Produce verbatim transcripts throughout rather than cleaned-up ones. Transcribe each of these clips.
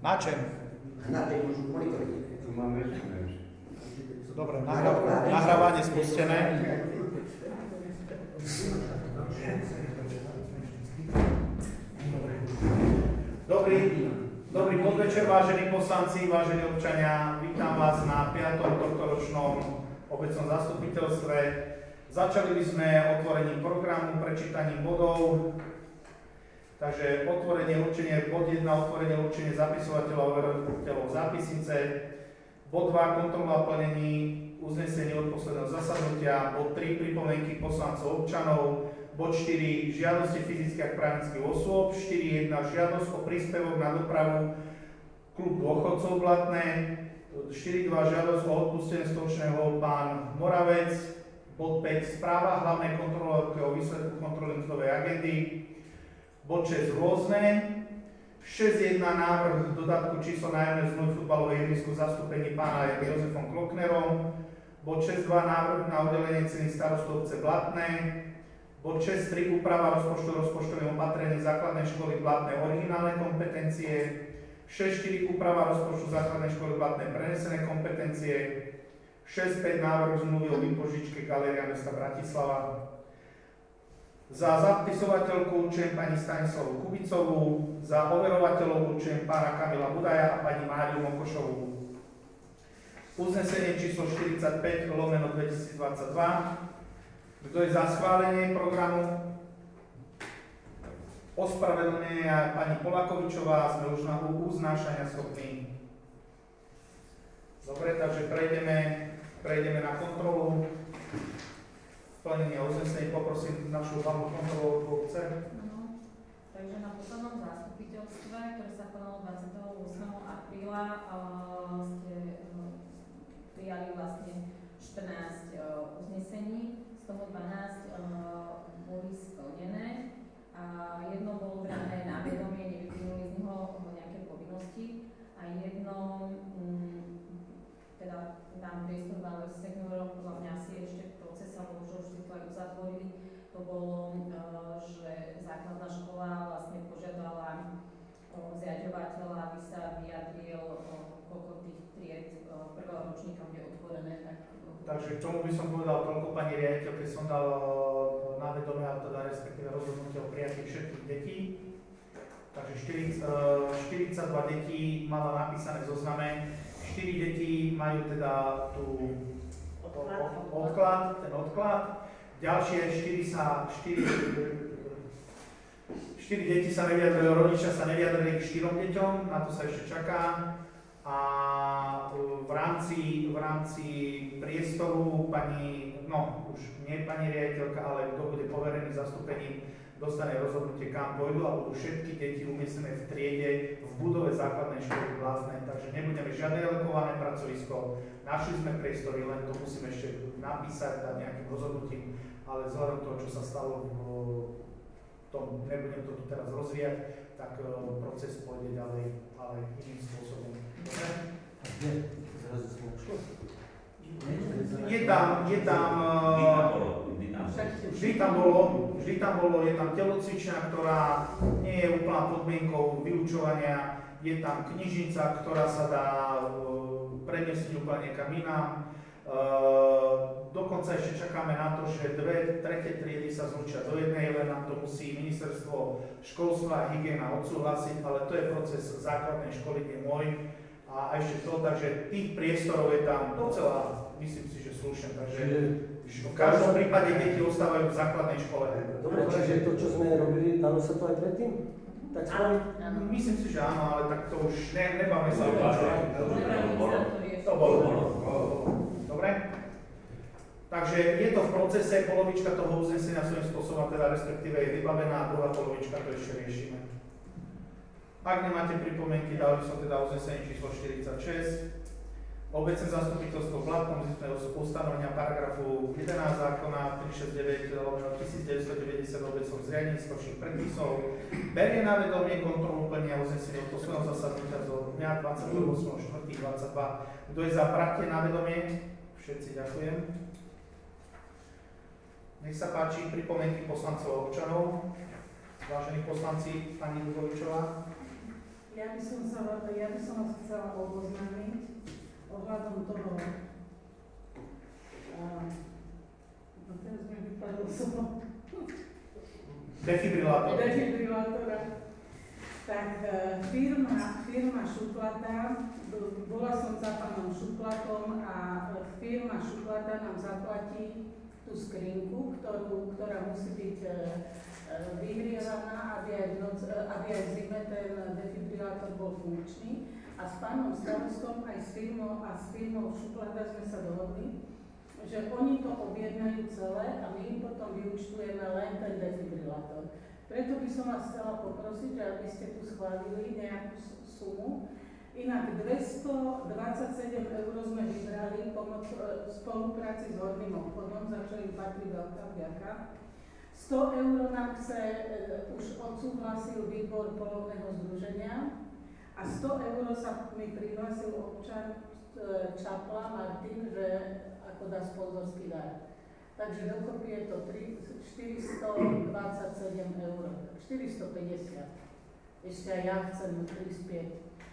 Na čem? Na tej môžu monitorovať. Tu máme es em es. Dobre, nahrávanie spustené. Dobrý, dobrý podvečer, vážení poslanci, vážení občania. Vítam vás na piatom tohtoročnom obecnom zastupiteľstve. Začali by sme otvorením programu, prečítaním bodov. Takže otvorenie určenie, bod jedna, otvorenie určenie zapisovateľov a overovateľov zápisnice. Bod dva, kontrola plnení uznesení od posledného zasadnutia. Bod tri, pripomienky poslancov občanov. Bod štyri, žiadosti fyzických a právnických osôb. štyri jedna, žiadosť o príspevok na dopravu klub dôchodcov Blatné. štyri dva, žiadosť o odpustenie stočného pán Moravec. Bod päť, správa hlavnej kontrolórky o výsledku kontroly mzdovej agendy. Bod šesť, rôzne. šesť jedna, návrh dodatku číslo nájomnej zmluvy futbalovej ihrisku v zastúpení pána Jozefom Kloknerom. Bod šesť dva, návrh na udelenie ceny starostu obce Blatné. Bod šesť tri, úprava rozpočtu rozpočtovým opatrením základnej školy Blatné originálne kompetencie. šesť štyri, úprava rozpočtu základnej školy Blatné prenesené kompetencie. šesť päť, návrh zmluvy o výpožičke Galéria mesta Bratislava. Za zapisovateľku určujem pani Stanislavu Kubicovú, za overovateľov určujem pána Kamila Budaja a pani Máriu Mokošovú. Uznesenie číslo štyridsaťpäť lomeno dvetisícdvadsaťdva. Kto je za schválenie programu? Ospravedlnenie pani Polakovičová, sme už na uznášania schopní. Dobre, takže prejdeme, prejdeme na kontrolu. Plnenie uznesení, poprosím našu hlavnú kontrolu obce. No, takže na poslednom zastupiteľstve, ktoré sa konalo dvadsiateho ôsmeho apríla, uh, ste uh, prijali vlastne štrnásť uh, uznesení, z toho dvanásť uh, boli splnené a jedno bolo brané na vedomie, nevyplynuli z neho nejaké povinnosti a jedno, um, teda tam priestor máme s seniorom, podľa mňa si ešte v procese, alebo možno už si to aj uzatvorili, to bolo, že základná škola vlastne požiadala zriaďovateľa, aby sa vyjadril, koľko tých tried prvého ročníka bude otvorené. Tak... Takže k tomu by som povedal toľko pani riaditeľke, som dal na vedomie, ale teda respektíve rozhodnutie o prijatí všetkých detí. Takže štyridsaťdva detí malo napísané zozname. štyri deti majú teda tú odklad, odklad, ten odklad. Ďalšie štyri sa, štyri, štyri deti sa nevyjadrili, rodičia sa nevyjadrili k štyrom deťom, na to sa ešte čaká. A v rámci, v rámci priestoru pani, no už nie pani riaditeľka, ale kto bude poverený zastúpením, dostane rozhodnutie, kam pôjdu a budú všetky deti umiestnené v triede v budove základnej školy Blatné, takže nebudeme žiadne alokované pracovisko. Našli sme priestory, len to musíme ešte napísať, dať nejakým rozhodnutím, ale vzhľadom toho, čo sa stalo v tom, nebudem to tu teraz rozvíjať, tak proces pôjde ďalej, ale iným spôsobom. Dobre? A kde? Zrazu sme ušli? Je tam, je tam... Vždy tam bolo, vždy tam bolo, je tam telocvičňa, ktorá nie je úplná podmienkou vyučovania, je tam knižnica, ktorá sa dá premiestniť úplne niekam inám. Dokonca ešte čakáme na to, že dve tretie triedy sa zlúčia do jednej, len nám to musí ministerstvo školstva a hygiena odsúhlasiť, ale to je proces základnej školy, nie môj. A ešte to, takže tých priestorov je tam docela, myslím si, že slušne, takže v každom prípade deti ostávajú v základnej škole. Dobre, čiže to, čo sme robili, dalo sa to aj predtým? Tak spraviť? Myslím si, že áno, ale tak to už ne, nebáme sa o tom, čo je. To bolo. Dobre? Takže je to v procese, polovička toho uznesenia svojím spôsobom, teda respektíve je vybavená, a druhá polovička to ešte riešime. Ak nemáte pripomienky, dali som teda uznesenie číslo štyridsaťšesť. Obecné zastupiteľstvo v Blatnom získame ustanovenia paragrafu jedenásť zákona tristošesťdesiatdeväť lomeno devätnásťstodeväťdesiat o obecnom zriadení spoločných predpisov. Berie na vedomie kontrolu plnenia uznesenia od posledného zasadnutia zo dňa dvadsiateho ôsmeho štvrtého dvadsaťdva. Kto je za prijatie na vedomie? Všetci ďakujem. Nech sa páči pripomienky poslancov a občanov. Vážení poslanci, pani Dugovičová. Ja by som sa, ja by som vás chcela oboznámiť ohľadom toho, uh, no teraz mi vypadlo slovo, Defibrilátor. defibrilátora. Tak uh, firma, firma Šuplata, bola som za pánom Šuplatom a firma Šuplata nám zaplatí tú skrinku, ktorú, ktorá musí byť uh, vyhrievaná, aby aj, v noc, aby aj v zime ten defibrilátor bol funkčný. A s pánom starostom aj s firmou, a s firmou Šuplata sme sa dohodli, že oni to objednajú celé a my im potom vyúčtujeme len ten defibrilátor. Preto by som vás chcela poprosiť, že aby ste tu schválili nejakú sumu. Inak dvestodvadsaťsedem eur sme vybrali pomoc v spolupráci s Horným obchodom, za čo im patrí veľká vďaka. sto eur nám chce, e, už odsúhlasil výbor polovného združenia a sto eur sa mi prihlásil občan e, Čapla Martin, že ako dá sponzorský dar. Takže dokopy je to štyristodvadsaťsedem eur, štyristopäťdesiat. Ešte aj ja chcem prispieť.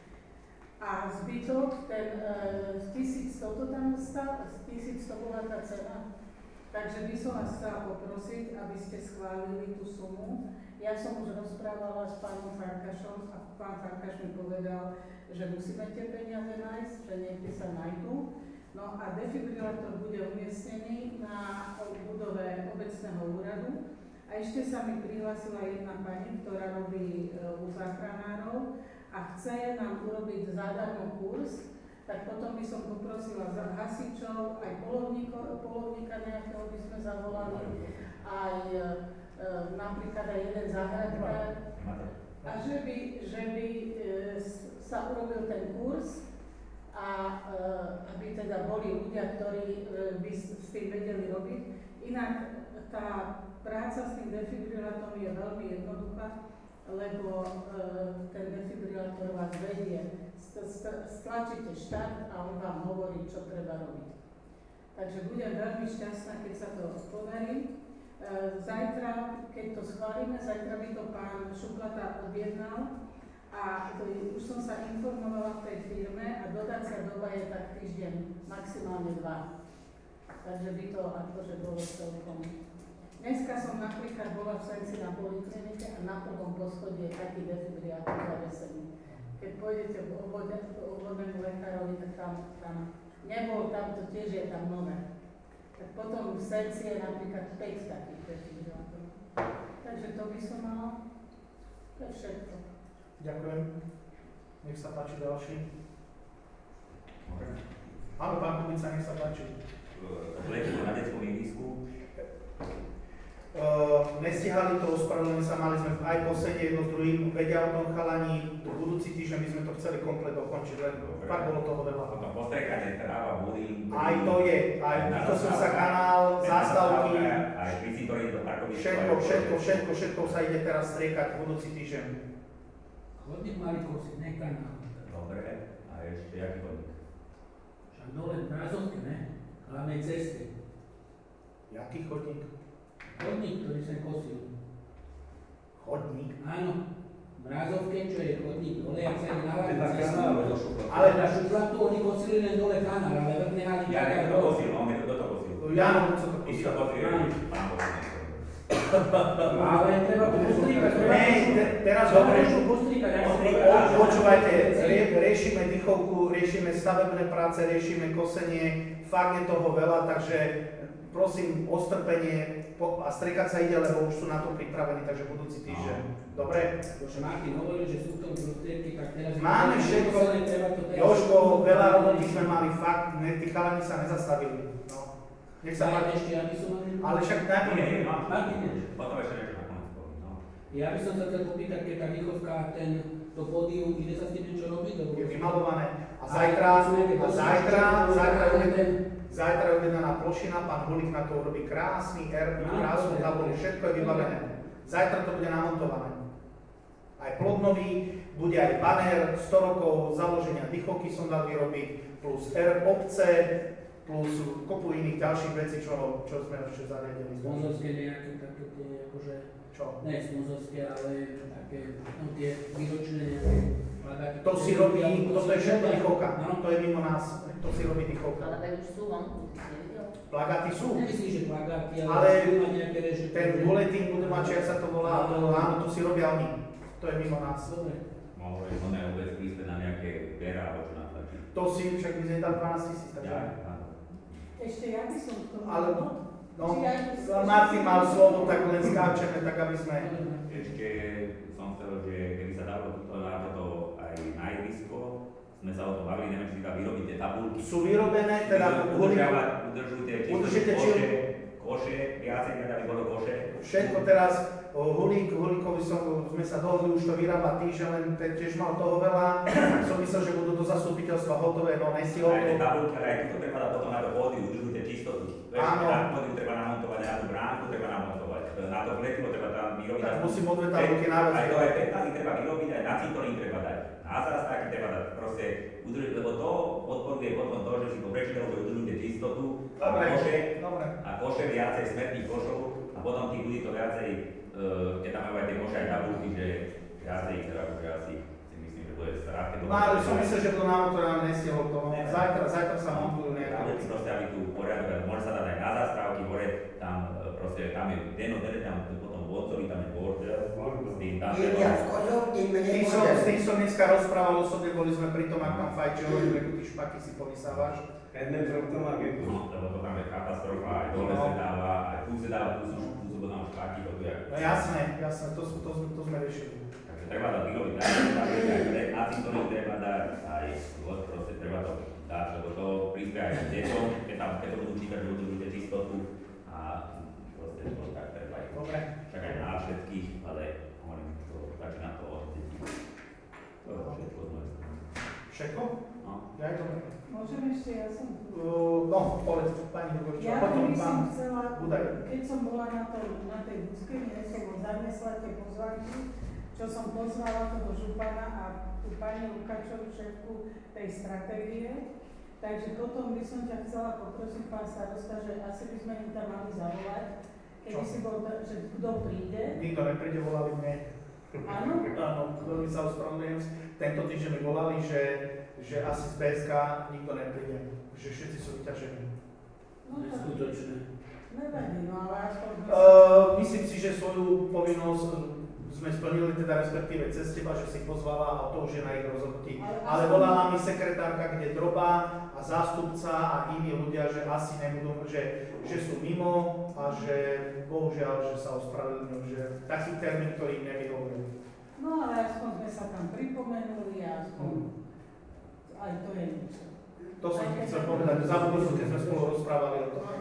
A zbytok, ten e, tisícsto to tam stál, tisícsto bola tá cena. Takže by som vás chcela poprosiť, aby ste schválili tú sumu. Ja som už rozprávala s pánom Farkašom a pán Farkaš mi povedal, že musíme tie peniaze nájsť, že niekde sa nájdú. No a defibrilátor bude umiestnený na budove obecného úradu. A ešte sa mi prihlásila jedna pani, ktorá robí e, u záchranárov a chce nám urobiť zadarmo kurz. Tak potom by som poprosila za hasičov, aj polovníka nejakého by sme zavolali, aj e, napríklad aj jeden záhradkár. A že by, že by e, sa urobil ten kurz a e, aby teda boli ľudia, ktorí e, by s, s tým vedeli robiť. Inak tá práca s tým defibrilátorom je veľmi jednoduchá, lebo e, ten defibrilátor vás vedie. Stlačíte štart a on vám hovorí, čo treba robiť. Takže budem veľmi šťastná, keď sa to podarí. Zajtra, keď to schválime, zajtra by to pán Šuplata objednal a to, už som sa informovala v tej firme a dodacia doba je tak týždeň, maximálne dva. Takže by to akože bolo celkom. Dneska som napríklad bola v Senci na poliklinike a na prvom poschodí je taký defibrilátor zavesený. Keď pôjdete k obvodnému lekárovi, tak tam, tam nebol, tam to tiež je tam nové. Tak potom v Senci je napríklad päť takých defibrilátorov. Takže to by som mala. To je všetko. Ďakujem. Nech sa páči ďalší. Áno, pán Kubica, nech sa páči. Letíme na detskom ihrisku. Uh, nestihali to, ospravedlňujem sa, mali sme aj posledne jedno s druhým, vedia o tom chalani, budúci týždeň my sme to chceli komplet dokončiť, len fakt bolo toho veľa. Potom postrekanie, tráva, búry. Aj to je, aj to som sa kanál, zástavky, aj visitori do parkoviska. všetko, všetko, všetko, všetko sa ide teraz striekať budúci týždeň. Chodník mali kosiť, ne kanál. Dobre, a ešte jaký chodník? Však dole v Brázovke, ne? Hlavnej ceste. Jaký chodník? Chodník, ktorý sa kosil. Chodník? Áno. V Brázovke, čo je chodník dole, jak sa ide na hlavnú cestu. Ale na Šuplatu oni kosili len dole kanál, ale vrchne hali Ja tak to kosil, on je to toto kosil. Jano, co to Ty si kosil? to kosil, pán kosil. Ale treba to postrikať. Ne, te- teraz dobre. Po- Počúvajte, rie- riešime dýchovku, riešime stavebné práce, riešime kosenie, fakt je toho veľa, takže prosím o strpenie po- a strekať sa ide, lebo už sú na to pripravení, takže budúci týždeň. Dobre? Bože, Martin hovoril, že sú v tom prostriedky, tak teraz... Máme všetko. Treba to teraz... Jožko, veľa roboty sme mali, fakt, ne, tí chalani sa nezastavili. No. Nech sa páči. ešte, aby som... Ale však najprv... Nie, nie, no. Martin, nie. Potom ešte niečo nakoniec poviem, no. Ja by som sa chcel popýtať, keď tá výchovka, ten, to pódium, ide sa s tým niečo robiť? Lebo... Je vymalované. A zajtra, a zajtra, zajtra, zajtra, zajtra je objednaná plošina, pán Hulík na to urobí krásny erb, krásnu tabulu, všetko je vybavené. Zajtra to bude namontované. Aj plot nový, bude aj banner, sto rokov založenia dýchovky som dal vyrobiť, plus erb obce, plus kopu iných ďalších vecí, čo, čo sme ešte zariadili. Sponzorské nejaké také tie, akože... Čo? Ne sponzorské, ale také, no tie výročné nejaké To si robí, toto je všetko Dýchovka, No. to je mimo nás, to si robí Dýchovka. Ale tak už sú vonku, ty si nevidel? Plagáty sú, Nemyslím, že plagáty, ale, ale sú na nejaké reže. ten bulletin budú mať, či ak sa to volá, to, áno, to si robia oni, to je mimo nás. Dobre. Mohlo je to vôbec prísť na nejaké pera, alebo čo natlačí. To si však by sme dali dvanásť tisíc, takže. Ja, áno. Ešte ja by som k tomu... Ale, no, Či ja- Martin mal slovo, tak len skáčeme, tak aby sme... Ešte som chcel, že keby sa dalo toto na toto aj na ihrisko, sme sa o tom bavili, neviem, či sa vyrobí tie tabulky. Sú vyrobené, teda Udržiavať, udržujte Udržujte čisto či- koše, koše, viacej, aby bolo koše. všetko teraz, o, Hulík, Hulíkovi som, sme sa dohodli, už to vyrába týždeň, len ten tiež mal toho veľa, som myslel, že budú do zastupiteľstva hotové, no nestihol Aj tie to. tabulky, ale aj toto treba dať potom na to pódium, udržujte čistotu. Áno. Na pódium treba namontovať, na tú bránku treba namontovať, na to pletivo treba tam vyrobiť. Tak musím o dve tabulky naviac. Aj to aj petnály treba vyrobiť, aj na cintorín treba dať. Na zástáky treba dať, proste udržiť, lebo to podporuje potom to, že si to prečítal, že udržujte čistotu, a Dobre, koše, dobre. a koše viacej, smetných košov, a potom tých ľudí to viacej, uh, keď tam majú aj tie koše aj tabulky, že viacej ich teda, že asi si myslím, že bude strach. keď to No ale bude- som myslel, že to na auto nám nestihol to, no. Zajtra, zajtra sa montujú nejaké Tabulky veci. proste, aby tu poriadok, ale môže sa dať aj na zastávky, hore, tam e, proste, tam je denno-denne, tam potom vodcovi, tam je bordel, s tým tam Tým viac kožov, tým menej Tým som, kožov. s tým som dneska rozprával osobne, boli sme pri tom, ak tam fajčil, že ty špaky si povysávaš. päť metrov to má keku. No, lebo to tam je katastrofa, aj dole No. sa dáva, aj tu sa dáva, tu sú, tu sú potom špaky, to tu je. No jasné, jasné, to, to, to, to sme riešili. Takže treba to vyrobiť, aj aj na cintorín treba dať, aj loď proste treba to dať, lebo to prispieje aj k deťom, keď tam, keď to budú čítať, že budú ľudia čistotu a proste to tak treba aj. Dobre. Však aj na všetkých, ale hovorím, to začína to od detí. To je všetko z mojej strany. Všetko? No. Ja je dobre. Môžem ešte, ja som tu. Uh, no, povedz, pani Dugovičová, Ja potom by som pán chcela, Budaj. keď som bola na, to, na tej Buskej, mne som zanesla tie pozvánky, čo som pozvala toho župana a tú pani Lukáčovú, šéfku tej stratégie. Takže potom by som ťa chcela poprosiť, pán starosta, že asi by sme im tam mali zavolať, keby Čo? si bol, že kto príde. Nikto nepríde, volali mne. Áno? Áno, veľmi sa ospravedlňujem. Tento týždeň mi volali, že, že asi z bé es ká nikto nepríde, že všetci sú vyťažení. No tak, Neskutočné. nevadí, no ale aspoň... Uh, myslím si, že svoju povinnosť uh, sme splnili, teda respektíve cez teba, že si pozvala a to už je na ich rozhodnutí. Ale Ale aspoň- volala mi sekretárka, kde Droba a zástupca a iní ľudia, že asi nebudú, že, že sú mimo a že bohužiaľ, že sa ospravedlňujú, že taký termín, ktorý im nevyhovuje. No ale aspoň sme sa tam pripomenuli a aspoň aj to je niečo. To som ti chcel povedať, za budúcu, keď sme spolu rozprávali o tom.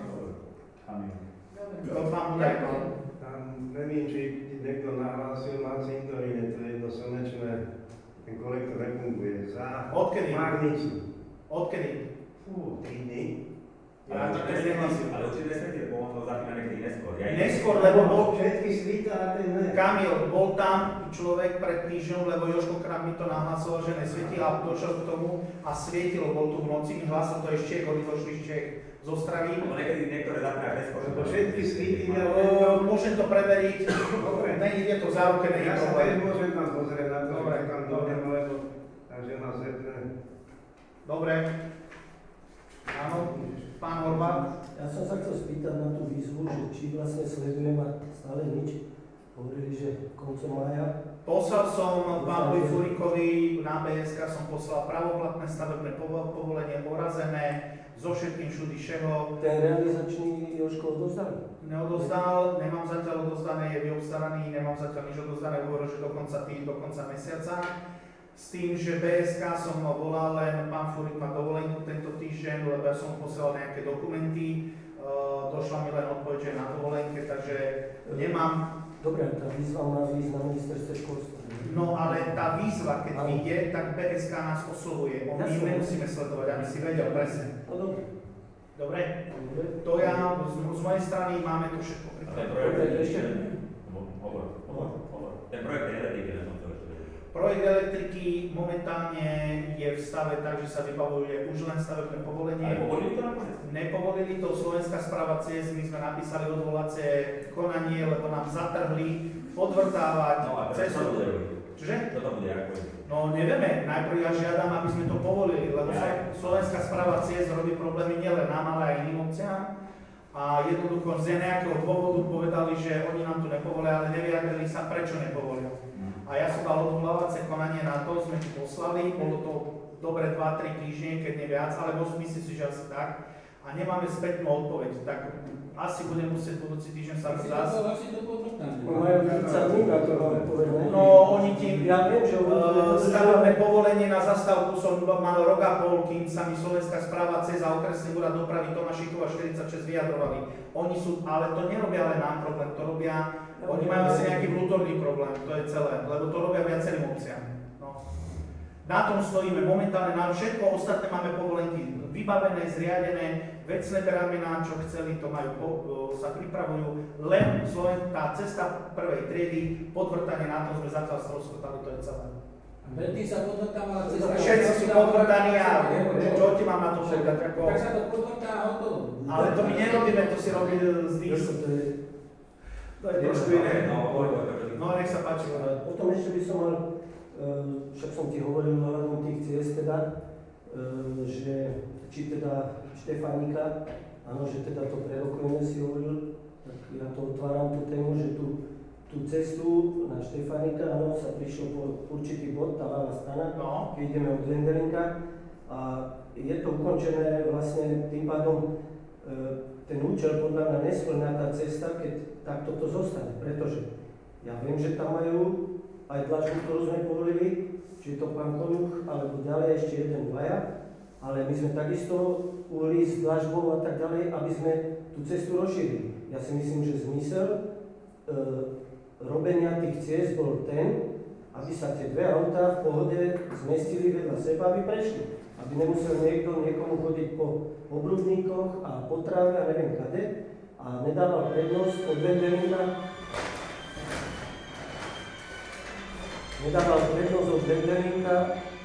Dobre. To mám údaj. Tam neviem, či niekto nahlásil na cintoríne, to je jedno slnečné, ten kolektor nefunguje. Za Odkedy? Márnicu. Odkedy? Fú, tri dny. Ja Ale to určite neviem. nesmysl, ale určite nesmysl, bo on to zapína niekedy neskôr. Ja Neskôr, lebo bol, Všetky svíta a ten ne. Kamil, bol tam človek pred týždňom, lebo Jožko Krám mi to nahlasoval, že nesvietí a došiel k tomu a svietilo, bol tu v noci, mi hlásil to ešte Čech, oni došli z Čech z Ostravy. Lebo niekedy niektoré zapínaš neskôr. Lebo všetky svíty ja Uh, môžem to preveriť, Dobre. není je to v záruke, není Ja sa problém. tiež môžem tam pozrieť na to, Dobre, že tam dobre. dojdem, lebo takže ma zepne. Dobre. Áno, pán Horváth. Ja som sa chcel spýtať na tú výzvu, že či vlastne sledujeme a stále nič. Hovorili, že koncom mája. Poslal som pánovi Furikovi na bé es ká, som poslal pravoplatné stavebné povo- povolenie porazené, so všetkým všudy všeho. Ten realizačný Jožko odozdal. Neodozdal, nemám zatiaľ odozdané, je vyobstaraný, nemám zatiaľ nič odozdané, hovoril, že do konca tým, do konca mesiaca. S tým, že bé es ká som volal, len pán Furik má dovolenku tento týždeň, lebo ja som posielal nejaké dokumenty, uh, došla mi len odpoveď, že je na dovolenke, takže nemám. Dobre, tá výzva má výjsť na ministerstve školstva. No ale tá výzva, keď Áno. vyjde, tak bé es ká nás oslovuje, my ju Jasne. nemusíme sledovať, aby si vedel presne. No dobre. Dobre? Dobre. To ja, z, z mojej strany máme to všetko A ten pripravené. projekt Dobre, je ešte. Hovor, hovor, hovor. Ten projekt je elektriky, ja som to ešte vedel. Projekt elektriky momentálne je v stave tak, že sa vybavuje už len stavebné povolenie. Ale povolili to nakoniec? Nepovolili to, Slovenská správa ciest, my sme napísali odvolacie konanie, lebo nám zatrhli podvrtávať No a teraz cestu. čo to bude robiť? Čo? Čože? Čo to bude, ako je? No nevieme, najprv ja žiadam, aby sme to povolili, lebo Ja. Slovenská správa ciest robí problémy nielen nám, ale aj iným obciám. A jednoducho z nejakého dôvodu povedali, že oni nám to nepovolia, ale nevyjadrili sa, prečo nepovolia. Mm. A ja som dal odvolávacie konanie na to, sme ti poslali, bolo to dobre dva tri týždne, keď nie viac, alebo myslím si, že asi tak. A nemáme spätnú odpoveď, tak asi budem musieť budúci týždeň sa Asi zás... to, asi to potrtáme. Majú tridsať dní na to máme povedané. No, oni ti... Ja viem, že Uh, stavebné povolenie na zastavku som mal rok a pol, kým sa mi Slovenská správa cez a okresný úrad dopravy Tomášikova štyridsaťšesť vyjadrovali. Oni sú, ale to nerobia len nám problém, to robia, oni majú asi nejaký vnútorný problém, to je celé, lebo to robia viacerým obciam. No. Na tom stojíme momentálne, na všetko ostatné máme povolenky vybavené, zriadené, vecné bramená, čo chceli, to majú, po, sa pripravujú, len Sloven, tá cesta prvej triedy, podvrtanie na to sme zatiaľ stroskotali, to je celé. Predtým sa podvrtávala cesta. Všetci sú podvrtaní a čo ti mám na to povedať? Ako... Tak sa to podvrtá a hotovo. Ale to my nerobíme, to si robí z dých. to je... To je trošku iné. No, poď, poď, poď. No, nech sa páči. Potom ešte by som mal, e, však som ti hovoril ohľadom tých ciest teda, e, že či teda Štefánika, áno, že teda to prerokujeme, si hovoril, tak ja to otváram tú tému, že tú, tú cestu na Štefánika, áno, sa prišlo po určitý bod, tá ľavá strana, No. keď ideme od Vendelinka a je to ukončené vlastne tým pádom, e, ten účel podľa mňa nesplňa tá cesta, keď takto to zostane, pretože ja viem, že tam majú aj dlažbu, ktorú sme povolili, či je to pán Konuch, alebo ďalej ešte jeden, dvaja, ale my sme takisto uhli s dlažbou a tak ďalej, aby sme tú cestu rozšírili. Ja si myslím, že zmysel e, robenia tých ciest bol ten, aby sa tie dve autá v pohode zmestili vedľa seba, aby prešli. Aby nemusel niekto niekomu chodiť po obrubníkoch a po tráve a neviem kade a nedával prednosť od Vendelinka nedával prednosť od Vendelinka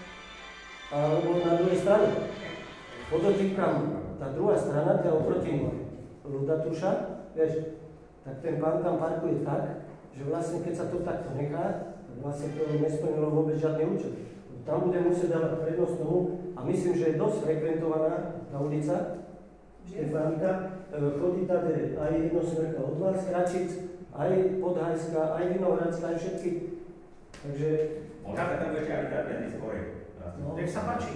alebo na druhej strane. Podotýkam, tá druhá strana, tá oproti Ľudatuša, vieš, tak ten pán tam parkuje tak, že vlastne keď sa to takto nechá, tak vlastne to nesplnilo vôbec žiadny účel. Tam bude musieť dávať prednosť tomu a myslím, že je dosť frekventovaná tá ulica Štefánika. Chodí tady aj jednosmerka od vás, Kračic, aj Podhajská, aj Vinohradská, aj všetky. Takže... Možno sa tam ešte aj dať skôr. No. Nech sa páči.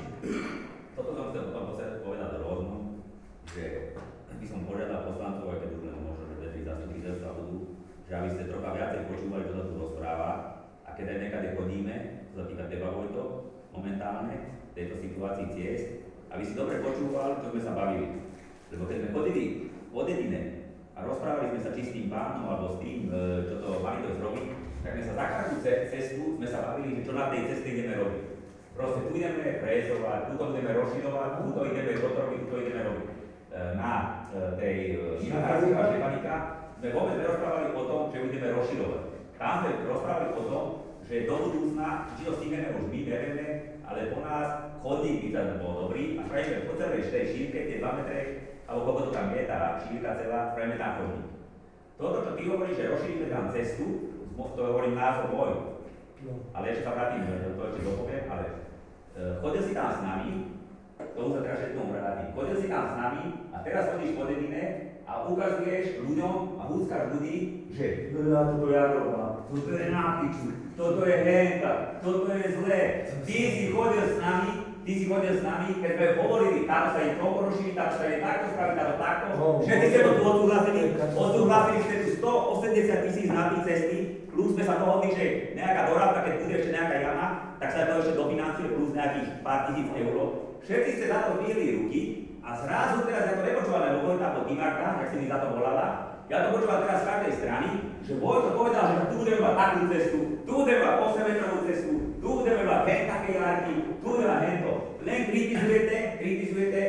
Toto som chcel potom povedať rovno, že by som požiadal poslancov, aj keď už len možno, že dve, tri zastupiteľstva budú, že aby ste trocha viacej počúvali, čo sa tu rozpráva a keď aj nekade chodíme, čo sa týka teba, Vojto, momentálne, v tejto situácii ciest, aby si dobre počúval, čo sme sa bavili. Lebo keď sme chodili od jedine a rozprávali sme sa či s tým pánom alebo s tým, čo to mali to zrobiť, tak sme sa za každú cestu sme sa bavili, že čo na tej ceste ideme robiť. Proste tu ideme rejzovať, tu to ideme rozširovať, tu to ideme robiť, tu to ideme robiť. Na tej Vinohradskej a Štefanika sme vôbec nerozprávali o tom, že ideme rozširovať. Tam sme rozprávali o tom, že do budúcna, či to stihneme už my, nevieme, ale po nás chodník by tam bol dobrý a spravíme po celej tej šírke, tie dva metre, alebo koľko to tam je, tá šírka celá, spravíme tam chodník. Toto, čo ty hovoríš, že rozšírime tam cestu, to hovorím názor môj, no. Ale ešte sa vrátim, to ešte dopoviem, ale uh, chodil si tam s nami, to už sa teraz všetkom vrátim, chodil si tam s nami a teraz chodíš po dedine a ukazuješ ľuďom a húckaš ľudí, že ja toto ja robám, toto je na piču, toto je henta, toto je zlé. Ty si chodil s nami, ty si chodil s nami, keď sme hovorili, táto sa im toľko rozšíri, táto sa im takto spraví, táto takto, všetci ste to tu odsúhlasili, odsúhlasili ste tu stoosemdesiat tisíc na tých cesty, plus sme sa dohodli, že nejaká dorábka, keď bude ešte nejaká jama, tak sa to ešte dofinancuje plus nejakých pár tisíc eur. Všetci ste za to vyhli ruky a zrazu teraz ja to nepočúvam, lebo Vojta po Timarkách, jak si mi za to volala, ja to počúvam teraz z každej strany, že Vojto povedal, že tu budeme mať takú cestu, tu budeme mať osemmetrovú cestu, tu budeme mať hen také jarky, tu budeme mať hento. Len kritizujete, kritizujete,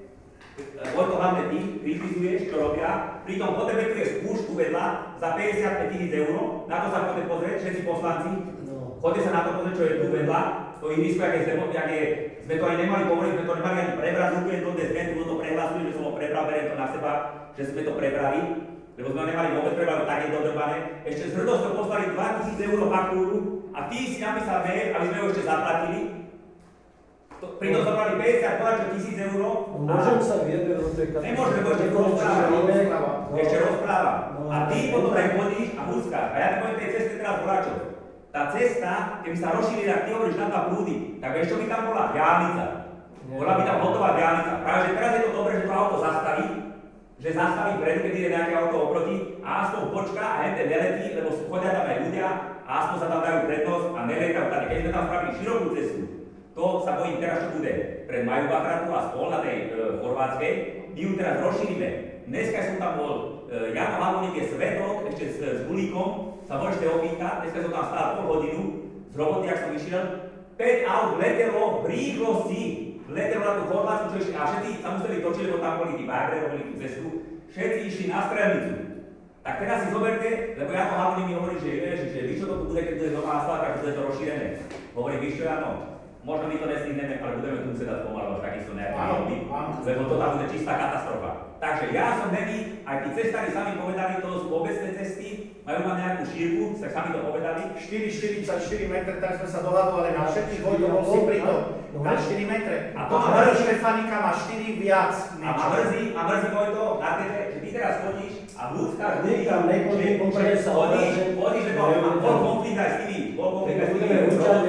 Vojto hlavne ty, kritizuješ, čo robia, pritom po tebe tu je spúšku vedľa za päťdesiatpäť tisíc eur, na to sa chodite pozrieť, všetci poslanci, no. Chodite sa na to pozrieť, čo je tu vedľa, to ihrisko, aké sme, aké sme to aj nemali povoliť, sme to nemali ani prebrať, zúkujem to dnes ven, to prehlasujem, že som ho prebral, beriem to na seba, že sme to prebrali, lebo sme ho nemali vôbec prebrať, tak je dodrbané, ešte s hrdosťou poslali dva tisíc eur faktúru a a ty si napísal mail, aby sme ho ešte zaplatili. To, pritom zobrali päťdesiat koláčov tisíc eur. Môžem sa vyjadriť do tej katastrofe? Nemôžem, lebo ešte rozpráva. Ešte rozpráva. A ty potom aj chodíš a húskáš. A ja ti poviem tej ceste teraz koláčov. Tá cesta, keby sa rozšírila, ak ty hovoríš na dva prúdy, tak vieš, čo by tam bola? Diaľnica. Bola by tam hotová diaľnica. Práve že teraz je to dobré, že to auto zastaví, že zastaví predu, keď ide nejaké auto oproti a aspoň počka a hente neletí, lebo chodia tam aj ľudia a aspoň sa tam dajú prednosť a nelietajú tady. Keď sme tam spravili širokú cestu, to sa bojím teraz, čo bude pred Majubachratu a spol na tej e, chorvátskej, my ju teraz rozšírime. Dneska som tam bol, e, Jano Hlavník je svedok, ešte s, s Bulíkom, sa môžete opýtať, dneska som tam stál pol hodinu, z roboty, ak som išiel, päť aut letelo v rýchlosti, letelo na tú Chorvátsku, čo išli, a všetci sa museli točiť, lebo tam boli tí bajbre, robili tú cestu, všetci išli na strelnicu. Tak teraz si zoberte, lebo Jano Hlavník mi hovorí, že ježiš, že víš, čo to tu bude, keď bude doma asfaltka, že bude to rozšírené. Hovorí, víš čo, Jano, možno my to nestihneme, ale budeme tu musieť dať pomalovať takisto nejaké výroby, lebo to tam bude čistá katastrofa. Takže ja som není, aj tí cestári sami povedali, to sú obecné cesty, majú mať nejakú šírku, tak sami to povedali. štyri štyridsaťštyri metre, tak sme sa dohadovali na všetkých, Vojto bol si pri tom, na štyri metre. A to má Karol Štefanika má štyri viac. A ma mrzí, a mrzí Vojto, na tebe, že ty teraz chodíš a ľudská Niekam nechodím, poprvé sa chodíš, chodíš, že to má bol konflikt aj s tými, bol konflikt aj s tými,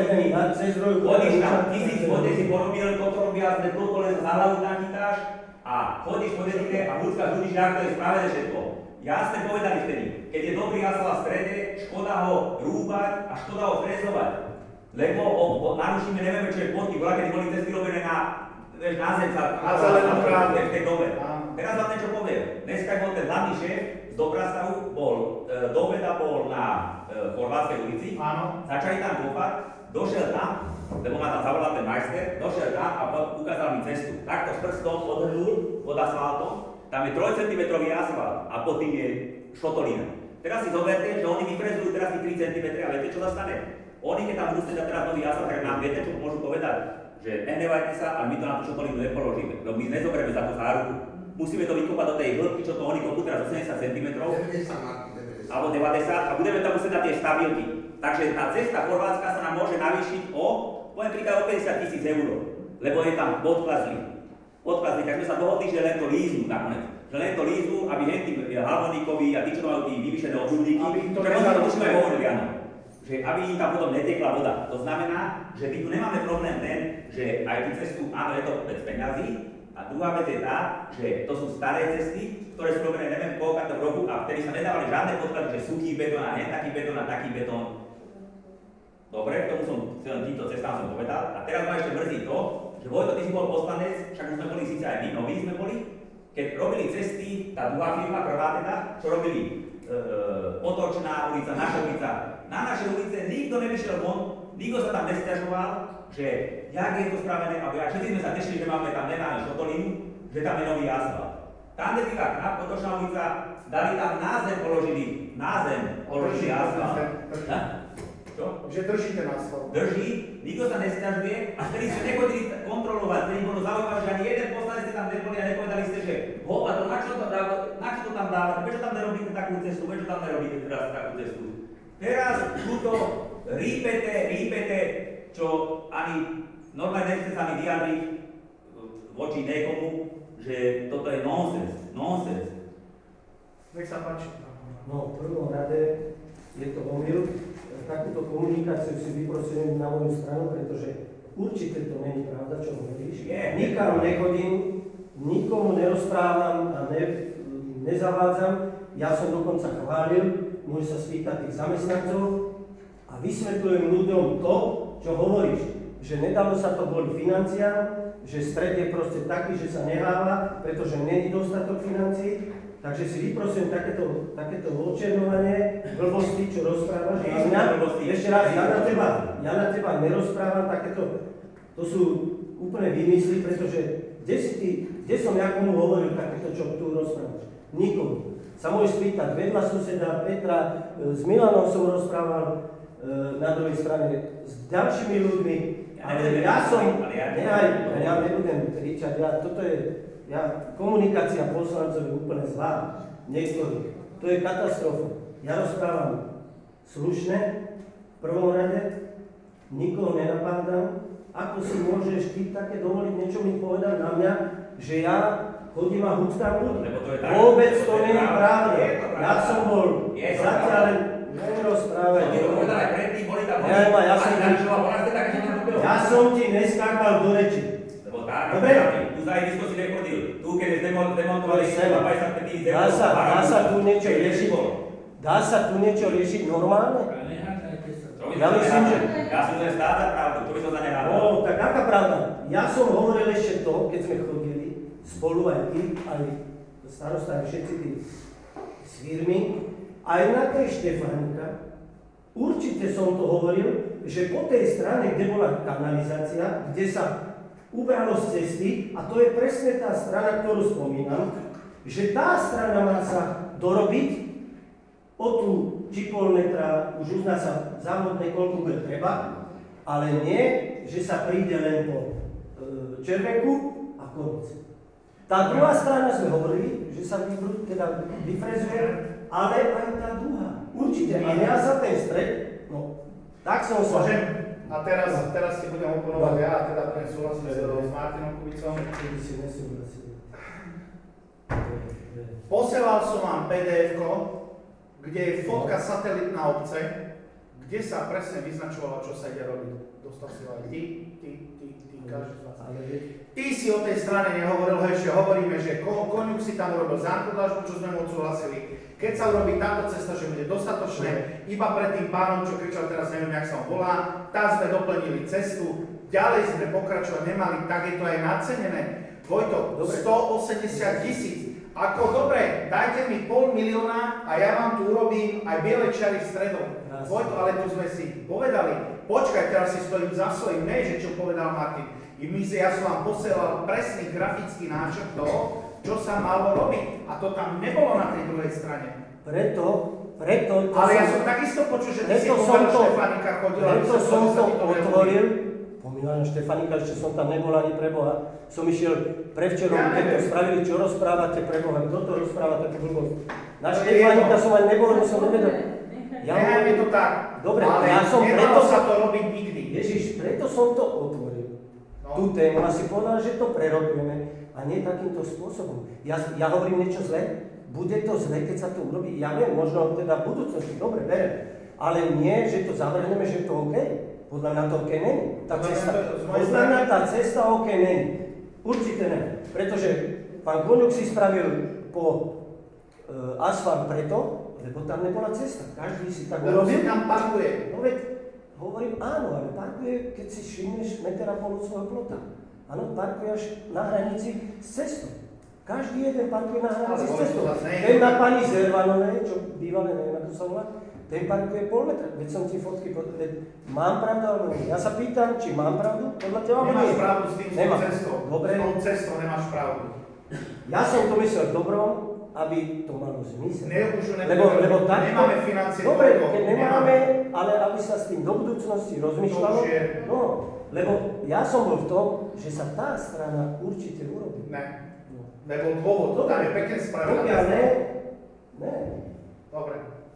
chodíš tam tisíc, chodíš si porobil, toto robia, že toto len za hlavu nachytáš a chodíš po dedine a ľudská chodíš, jak to je spravené všetko. Jasne povedali vtedy, keď je dobrý asfalt v strede, škoda ho rúbať a škoda ho frezovať. Lebo ho, ho narušíme, nevieme, čo je pod tým, kedy boli cesty robené na, vieš, na zem sa, na zelenú trávu v tej dobe. Teraz vám niečo poviem. Dneska bol ten hlavný šéf z Doprastavu, bol, e, do obeda bol na e, Chorvátskej ulici, áno. Začali tam kopať, došiel tam, lebo ma tam zavolal ten majster, došiel tam a ukázal mi cestu. Takto s prstom odhrnul pod asfaltom, tam je tri centimetre asfalt a pod tým je šotolina. Teraz si zoberte, že oni vyfrezujú teraz tých tri centimetre a viete, čo sa stane? Oni, keď tam budú dať teraz nový asfalt, tak nám viete, čo môžu povedať? Že nehnevajte sa, ale my to na tú šotolinu nepoložíme, lebo my nezoberieme za to záruku. Musíme to vykopať do tej hĺbky, čo to oni kopú teraz osemdesiat centimetrov, alebo deväťdesiat a budeme tam musieť dať tie stabilky. Takže tá cesta chorvátska sa nám môže navýšiť o, poviem príklad, o päťdesiat tisíc eur, lebo je tam podklazlík. Podklazlík, tak sme sa dohodli, že len to lízu nakoniec. Že len to lízu, aby hentí Halvoníkovi a tí, čo majú tí vyvyšené obľúdníky, že možno to už sme hovorili, áno. Že aby im tam potom netekla voda. To znamená, že my tu nemáme problém ten, že aj tú cestu, áno, je to bez peňazí, a druhá vec je tá, že to sú staré cesty, ktoré sú robené neviem v koľkatom roku a vtedy sa nedávali žiadne podklady, že suchý betón a hen taký betón a taký betón. Dobre, k tomu som týmto cestám som povedal. A teraz ma ešte mrzí to, že Vojto, ty si bol poslanec, však už sme boli síce aj my, noví sme boli, keď robili cesty, tá druhá firma, prvá teda, čo robili e, Potočná ulica, Naša ulica. Na našej ulice nikto nevyšiel von, nikto sa tam nesťažoval, že jak je to spravené, a všetci sme sa tešili, že máme tam nemáme šotolinu, že tam je nový asfalt. Tam, kde býva krát, Potočná ulica, dali tam na zem, položili, na zem položili asfalt. Čo? Že drží ten asfalt. Drží, nikto sa nesťažuje a vtedy ste nechodili kontrolovať, vtedy bolo zaujímavé, že ani jeden poslanec ste tam neboli a nepovedali ste, že hova, to na čo to, dáva, na čo to tam dávate, prečo tam nerobíte takú cestu, prečo tam nerobíte teraz takú cestu. Teraz túto rípete, rípete, čo ani normálne nechce sa mi vyjadriť voči niekomu, že toto je nonsens, nonsens. Nech sa páči. No, v prvom rade je to omyl. Takúto komunikáciu si vyprosujem na moju stranu, pretože určite to není pravda, čo hovoríš. Nikam nechodím, nikomu nerozprávam a ne, nezavádzam. Ja som dokonca chválil, môže sa spýtať tých zamestnancov a vysvetľujem ľuďom to, čo hovoríš. Že nedalo sa to kvôli financiám, že stred je proste taký, že sa neháva, pretože není dostatok financií. Takže si vyprosím takéto, takéto očernovanie, blbosti, čo rozprávaš. A mňa, ešte raz, ja na teba, ja na teba nerozprávam takéto, to sú úplne vymysly, pretože kde, si ty, kde som ja komu hovoril takéto, čo tu rozprávaš? Nikomu. Sa môžeš spýtať vedľa suseda Petra, s Milanom som rozprával na druhej strane, s ďalšími ľuďmi, ale ja som, nehaj, ja nebudem kričať, ja, toto je, ja, komunikácia poslancov je úplne zlá, niektorých. To je katastrofa. Ja rozprávam slušne, v prvom rade nikoho nenapádam. Ako si môžeš ty také dovoliť niečo mi povedať na mňa, že ja chodím a huckám ľudí? Vôbec to nie je pravda. Ja som bol zatiaľ len nerozprávať. Ja som ti, ja som ti neskákal do reči. Dobre? Tu sa aj disko si nechodil. Tu, keď je demontovali päťdesiat tisíc eur. Dá sa, dá sa tu niečo riešiť? Dá sa tu niečo riešiť normálne? Ja myslím, že... Ja som len stále pravdu, to by som za ne hádal. No, tak aká pravda? Ja som hovoril ešte to, keď sme chodili spolu aj ty, aj starosta, aj všetci tí s firmy, aj na tej Štefánka, určite som to hovoril, že po tej strane, kde bola kanalizácia, kde sa ubralo z cesty, a to je presne tá strana, ktorú spomínam, že tá strana má sa dorobiť o tú či pol metra, už uzná sa závodne, koľko bude treba, ale nie, že sa príde len po e, červenku a koniec. Tá druhá strana sme hovorili, že sa vybr- teda vyfrezuje, ale aj tá druhá. Určite. A ja za ten stred, no, tak som sa... Môžem, a teraz, teraz si budem oponovať ja, a teda budem súhlasiť s Martinom Kubicom. Keby si nesúhlasil. Posielal som vám pé dé efko, kde je fotka satelitná obce, kde sa presne vyznačovalo, čo sa ide robiť. Dostal si aj ty, ty, ty, ty, každý z vás. Ty si o tej strane nehovoril, ešte hovoríme, že Koňuk si tam urobil zámku dlažbu, čo sme mu odsúhlasili. Keď sa urobí táto cesta, že bude dostatočné, iba pred tým pánom, čo kričal teraz, neviem, jak sa on volá, tam sme doplnili cestu, ďalej sme pokračovať nemali, tak je to aj nacenené. Vojto, stoosemdesiat tisíc. Ako dobre, dajte mi pol milióna a ja vám tu urobím aj biele čiary stredom. Vojto, ale tu sme si povedali, počkaj, teraz si stojím za svojím, ne, že čo povedal Martin. I my si, ja som vám posielal presný grafický náčrt toho, čo sa malo robiť. A to tam nebolo na tej druhej strane. Preto, preto... Ale ja som takisto počul, že ty si povedal Štefanika chodila. Preto som to otvoril. Pomínam Štefanika, ešte som tam nebol ani pre Boha. Som išiel prevčerom, ja keď to spravili, čo rozprávate pre Boha. Kto to rozpráva takú blbosť? Na Štefanika som ani nebol, som nevedel. Ja Nechaj mi to tak. Dobre, ale ja som nemalo preto... sa to robiť nikdy. Ježiš, preto som to otvoril. No. Tú tému a si povedal, že to prerobujeme a nie takýmto spôsobom. Ja, ja hovorím niečo zlé? Bude to zlé, keď sa to urobí? Ja viem, možno teda v budúcnosti, dobre, berem. Ale nie, že to zavrhneme, že to OK. Podľa mňa to OK není. Tá cesta, podľa mňa tá cesta OK není. Určite ne. Pretože pán Koňuk si spravil po e, asfalt preto, lebo tam nebola cesta. Každý si tak lebo urobil. Lebo si tam parkuje. No veď, hovorím áno, ale parkuje, keď si všimneš meter a pol od svojho plota. Áno, parkuje až na hranici s cestou. Každý jeden parkuje na hranici s cestou. Ten na pani Zervanovej, čo bývalé, neviem ako sa volá, ten parkuje pol metra. Veď som ti fotky povedal. Mám pravdu alebo nie? Ja sa pýtam, či mám pravdu? Podľa teba nie. Nemáš pravdu s tým Nemá. cestou. Dobre. S tou cestou nemáš pravdu. Ja som to myslel dobrom, aby to malo zmysel. Ne, už lebo, lebo takto, nemáme financie. Dobre, toľko, keď nemáme, ale aby sa s tým do budúcnosti rozmýšľalo. No, lebo ja som bol v tom, že sa tá strana určite urobí. Ne. No. Nebol dôvod, to tam je pekne spravené. Pokiaľ ne, ne. Dobre.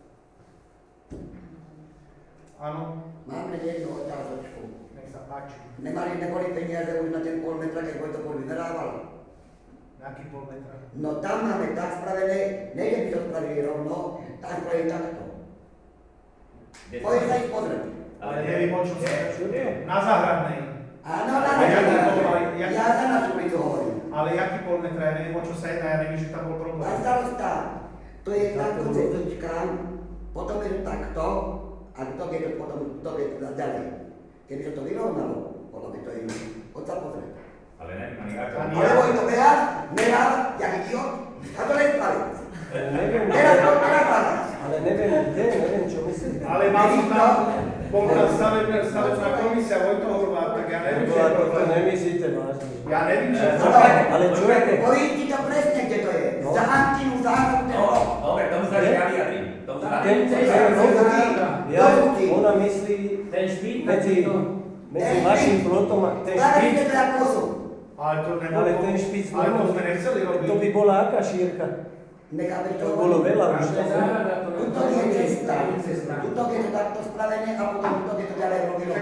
Áno. Máme jednu otázočku. Nech sa páči. Nemali, neboli peniaze už na ten pol metra, keď Vojto pol vymerával? Aký pol metra? No tam máme tak spravené, nejde by to spravili rovno, tam spravili takto. Pojď sa ich pozrieť. Ale neviem, o čom sa na záhradnej. Áno, na záhradnej. Ja za nás ulicu hovorím. Ale jaký pol metra? Ja neviem, o čo sa jedná, ja neviem, že tam bol problém. Pán starosta, to je takto cestička, potom je to takto, a to je to potom, to je to ďalej. Keby sa to vyrovnalo, bolo by to iné. Poď sa pozrieť. Ale neviem, ani ako. Ale Vojto behá, behá, jak idiot, a to nespali. Neviem, Teraz to napadá. ale neviem, kde, neviem, čo myslíte. Ale mal som tam, bol tam stavebná, stavebná komisia, Vojto Horváth, tak ja neviem, že je To problém. nemyslíte vážne. Ja neviem, že je No, problém. Ale čujete? Poviem ti to presne, kde to je. No. Za Antinu záhrubného. No, dobre, tomu sa ja vyjadrím. Tomu sa Ten, vyjadrím. ten, ja, Doruky. ona myslí Ten špít, medzi, medzi Ten vašim špít. plotom a ten Práve špít. vidíte to ako sú. Ale to nebolo, Ale ten špít, ale to sme nechceli robiť. to by bola aká šírka? Necháme To bolo veľa už. Tuto je cesta. Tuto je to takto spravené a potom tuto je to ďalej robilo.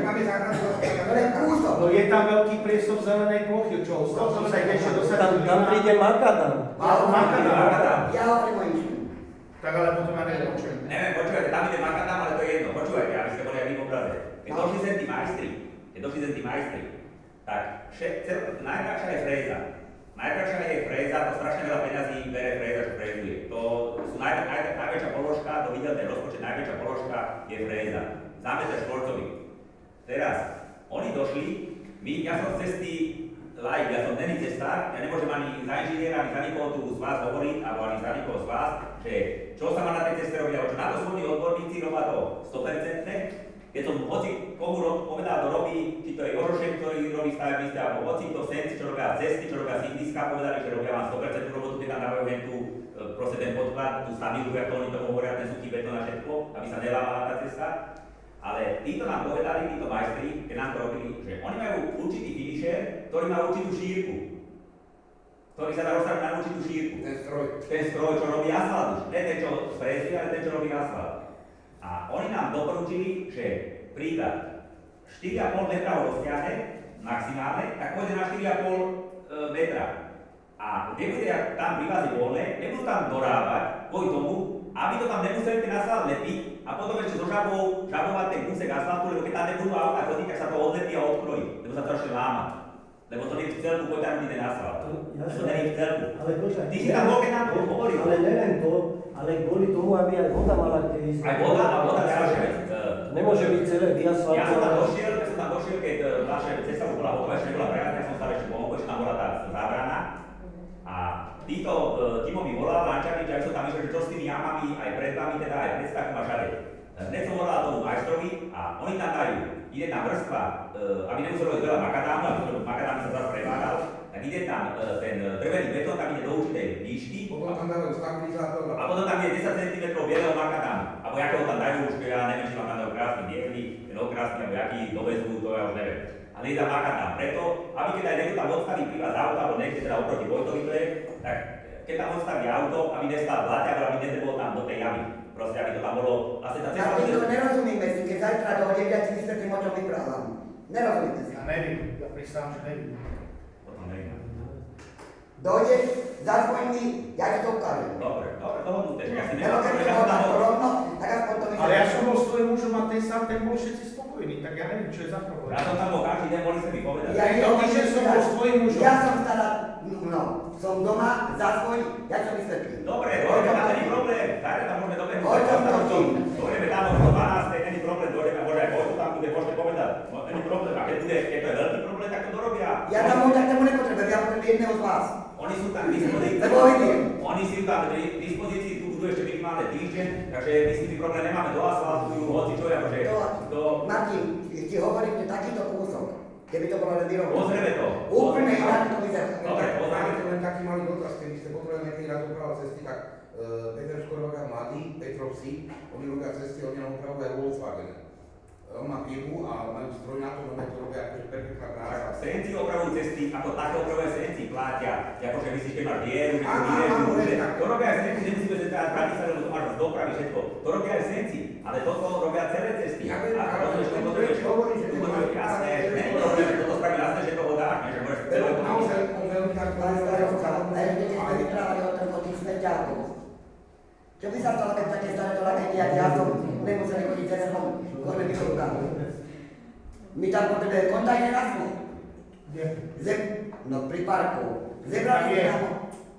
To je kúsok. No je tam veľký priestor zelenej plochy, čo ostal som sa ešte dosadil. Tam, tam príde makadam. Makadam. Ja hovorím o inčinu. Tak ale potom ja neviem, čo je. Neviem, počúvajte, tam ide makadam, ale to je jedno. Počúvajte, aby ste boli aj vy v obraze. Keď došli sem tí majstri, keď došli sem tí majstri, tak najkrajšia je fréza. Najkrajšia je fréza, to strašne veľa peňazí bere fréza, čo frézuje. To sú naj, naj, najväčšia položka, to videl ten rozpočet, najväčšia položka je fréza. Za meter štvorcový. Teraz, oni došli, my, ja som z cesty laik, ja som není cestár, ja nemôžem ani za inžiniera, ani za nikoho tu z vás hovoriť, alebo ani za nikoho z vás, že čo sa má na tej ceste robiť, alebo čo na to sú odborníci, robia to sto percent. Keď som hoci komu ro- povedal, to robí, či to je Jožošek, ktorý robí stavebníctve, alebo hoci to senci, čo robia cesty, čo robia sídliska, povedali, že robia vám sto percent robotu, keď tam dávajú len tú, proste ten podklad, tú stabilitu, ako oni tomu hovoria, ten suchý betón a všetko, aby sa nelámala tá cesta. Ale títo nám povedali, títo majstri, keď nám to robili, že oni majú určitý finisher, ktorý má určitú šírku, ktorý sa dá rozstaviť na určitú šírku. Ten stroj. Ten stroj, čo robí asfalt už. Nie ten, čo sfrézuje, ale ten, čo robí asfalt. A oni nám doporučili, že príklad štyri a pol metra ho rozťahne maximálne, tak pôjde na štyri a pol metra. A nebude, ak tam pri vás je voľné, nebudú tam dorábať kvôli tomu, aby to tam nemuseli ten asfalt lepiť a potom ešte so žabou žabovať ten kúsek asfaltu, lebo keď tam nebudú auta chodiť, tak sa to odlepí a odkrojí, lebo sa to ešte láma. Lebo to nie je v celku potiahnutý ten asfalt. Ja to nie je v celku. Ale počkaj. Ty si tam bol, keď nám to hovoril. Ale neviem to, ale kvôli tomu, aby aj voda mala tie isté. Aj voda a voda ďalšia vec. Nemôže byť celé vyasfaltované. Ja som tam došiel, ja som tam došiel, keď naša cesta už bola hotová, ešte nebola prejazda, ja som stále ešte pomohol, ešte tam bola tá zábrana. A títo Timo mi volal, Lančarič, aj som tam išiel, že čo s tými jamami, aj pred vami, teda aj pred stakom a všade. Hneď som volal tomu majstrovi a oni tam dajú, ide tam vrstva, aby nemuselo ísť veľa makadámu, aby makadám sa zase prevádal, tak ide tam ten drevený betón, tam ide do určitej výšky. Potom tam dajú stabilizátor. A potom tam je desať centimetrov bieleho makadámu. Alebo jakého tam dajú už, ja neviem, či vám tam dajú krásny bielý, ten okrásny, alebo jaký dovezú, to ja už neviem. Ale je tam makadám preto, aby keď aj niekto tam odstaví pri vás auto, alebo niekde teda oproti Vojtovi to je, tak keď tam odstaví auto, aby nestal bláťak, aby nebol tam do tej jamy. Proste, aby to tam bolo, asi tá cesta... Ja to nerozumíme si, keď zajtra dohodem, ja ti vysvetlím, o čom vyprávam. Nerozumíte si. Ja nevím, ja pristávam, že nevím. Potom neviem. Dojdeš, zazvoň mi, ja ti to ukážem. Dobre, dobre, dohodnuté. Ja si Lebo keď to bolo takto rovno, tak aspoň to vysvetlím. Ale ja som bol s tvojim mužom a ten sám, ten bol všetci spokojní, tak ja neviem, čo je za problém. Ja som tam bol každý deň, boli sa mi povedať. Ja Tento týždeň som bol s tvojim mužom. Ja som stará, no, som doma, zazvoň, ja to vysvetlím. Dobre, dobre, tam není problém. Dajte tam môžeme dobehnúť. O čom to tým? Dojdeme tam o dvanástej, není problém, dojdeme, môže aj Vojtu tam bude, môžete povedať. No, není problém, a keď bude, keď to je veľký problém, tak to dorobia. Ja tam tak tomu nepotrebujem, ja potrebujem jedného z vás. Oni sú tam k dispozícii. Lebo vidím. Oni sú tam k dispozícii, tu budú ešte minimálne týždeň, takže my si tým problém nemáme, do asfaltujú, hoci čo, akože to... Martin, ti hovorím, že takýto kúsok, keby to bolo len vyrobené. Pozrieme to. Úplne inak to vyzerá. Dobre, pozrieme to. Len taký malý dotaz, keby ste potrebovali nejaký raz upravovať cesty, tak Peter Škorová mladý, Petrovci, oni robia cesty, oni nám upravujú aj Volkswagen. On má firmu a majú stroj na to, že to robia akože perfektná práca. Senci opravujú cesty, ako také opravuje senci, platia. Akože myslíš, keď máš dieru, že Áno, tu vyrežú, áno, že áno. to robia aj senci, nemusíme sa teda vrátiť sa, lebo to máš z dopravy všetko. To robia aj senci, ale toto robia celé cesty. Ja viem, a ale potom ešte potrebuješ, to hovorí, že tu to potrebuješ má- jasné, ne, problém, toto spraví jasné, že to vodáš, ne, že môžeš celé to Naozaj, on veľmi tak Pán starostka, a ešte keď sme vyprávali o tom o tých smrťákov. Čo by sa stalo, keď také staré to lakendy, jak ja som nemuseli chodiť cez hrom, korme vyšovkám. My tam potrebujeme kontajner na smut. Kde? Zem, no pri parku. Zebrali Je. sme tam.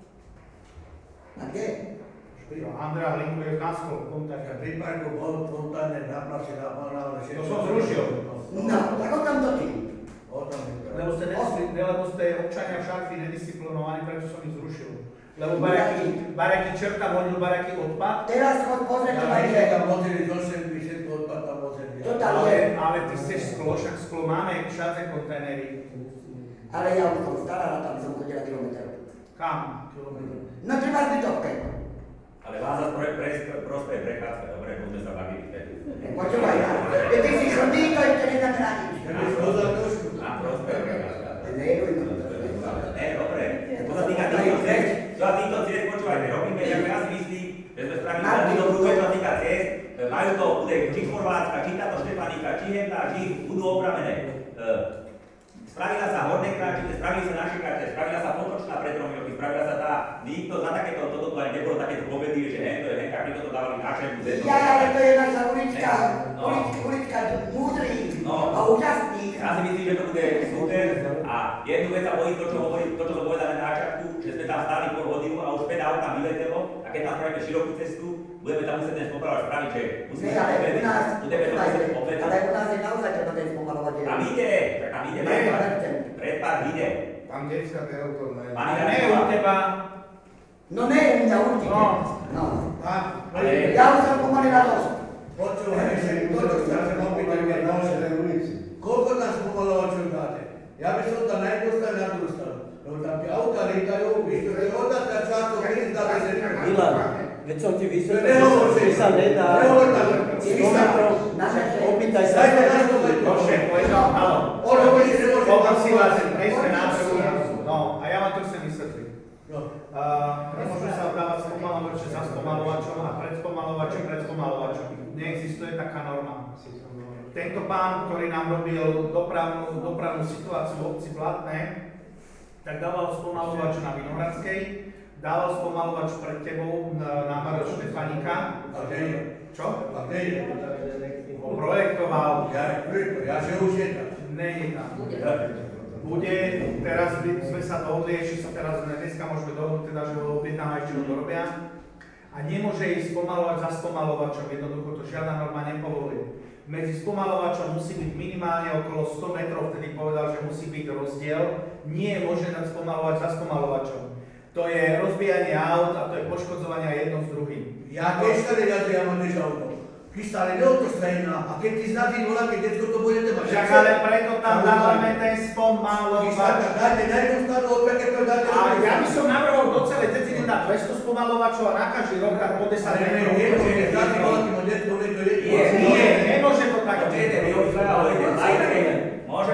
A kde? Andrea Hlinku je na skol, kontajner. Pri parku bol kontajner na place naplánovaný. To som zrušil. No, tak o tom to tým. O tom je to. Lebo ste, nediscipl- lebo ste občania v Šarfi nedisciplinovaní, prečo som ich zrušil. Lebo baraky, baraky čerta hodil baraky odpad. Teraz chod pozrieť, čo Ja aj viem, je. tam vozili do Šerby, všetko odpad tam vozili. To tam Ale, je. ale ty chceš sklo, však sklo máme všade kontajnery. Ale ja už som stará na to, aby som chodila kilometr. Kam? Kilometr. No treba zbytovke. Ale vás zase pre, pre, prospeje prechádzka, dobre, budeme sa baviť. Počúvaj, keď ty si chodí, to ešte nezatrániš. A prospeje prechádzka. Nejeduj to. Ne, dobre. To sa týka týchto ciest, to sa týchto ciest, počúvajte, robíme, jak ja si bude či Chorvátska, či táto Štefanika, či Hemná, či budú opravené. Spravila sa horné kráčice, spravili sa naše kráčice, spravila sa potočná pre tromi roky, spravila sa tá, nikto za takéto, toto tu aj nebolo takéto povedy, že hej, to je Henka, my toto dávali na šemku. Ja, ale to je naša ulička, ulička, ulička múdrý a úžasný. Ja si myslím, že to bude super a jednu vec sa bojím to, čo hovorí, to, čo som povedal na začiatku, že sme tam stáli pol hodinu a už päť aut tam vyletelo a keď tam spravíme širokú cestu, budeme tam musieť ten spomalovať spraviť, že musíme sa obmedziť, budeme to musieť obmedziť. Ale u nás je naozaj treba ten spomalovať. Tam ide, tam ide, predpad ide. Tam detská to je autorné. Pane, ne u teba. No ne u mňa, určite. No. Ale ja už som pomaly na dosť. počúvaj, že toto sa chcem opýtať, keď naozaj ulici. Koľko tam spomalovačov dáte? Ja by som tam najpostal na druhú stranu. Lebo tam tie auta lietajú, víš, to je otázka času, kedy dáte sa nechať. Milan, veď som ti vysvetlil, že sa nedá sto metrov, opýtaj sa. Dajte na sto metrov. Bože, povedal, áno. On hovorí, že nemôže Poprosím vás, nejsme na trhu. No, a ja vám to chcem vysvetliť. No. Uh, nemôžu sa dávať spomalovače za spomalovačom a pred spomalovačom pred spomalovačom. Neexistuje taká norma. Tento pán, ktorý nám robil dopravnú, dopravnú situáciu v obci Blatné, tak dával spomalovač na Vinohradskej, dával spomalovač pred tebou na námare Štefanika. A kde je? Čo? A kde je? Projektoval. Ja, ja že už je tam. Nie je tam. Bude, teraz by sme sa dohodli, ešte sa teraz dneska môžeme dohodnúť, teda, že ho objednáme, ešte ho dorobia. A nemôže ísť spomalovať za spomalovačom, jednoducho to žiadna norma nepovolí. Medzi spomalovačom musí byť minimálne okolo sto metrov, vtedy povedal, že musí byť rozdiel. Nie je možné dať spomalovať za spomalovačom. To je rozbíjanie aut a to je poškodzovanie jedno s druhým. Ja keď stále jazdím, ja mám než auto. Keď stále neautostrajná a keď ti znadí volá, keď detko to budete mať. Však ale preto tam dávame ten spomalovač. Dáte na jednu stranu, opäť keď to dáte. A ja by som navrhol do celej Cecily na dvesto spomalovačov a na každý rok dať po desať metrov. Nie, nie, nie, znadí volá, keď to detko bude to jedno. Nie, nemôže to tak byť. Môžeme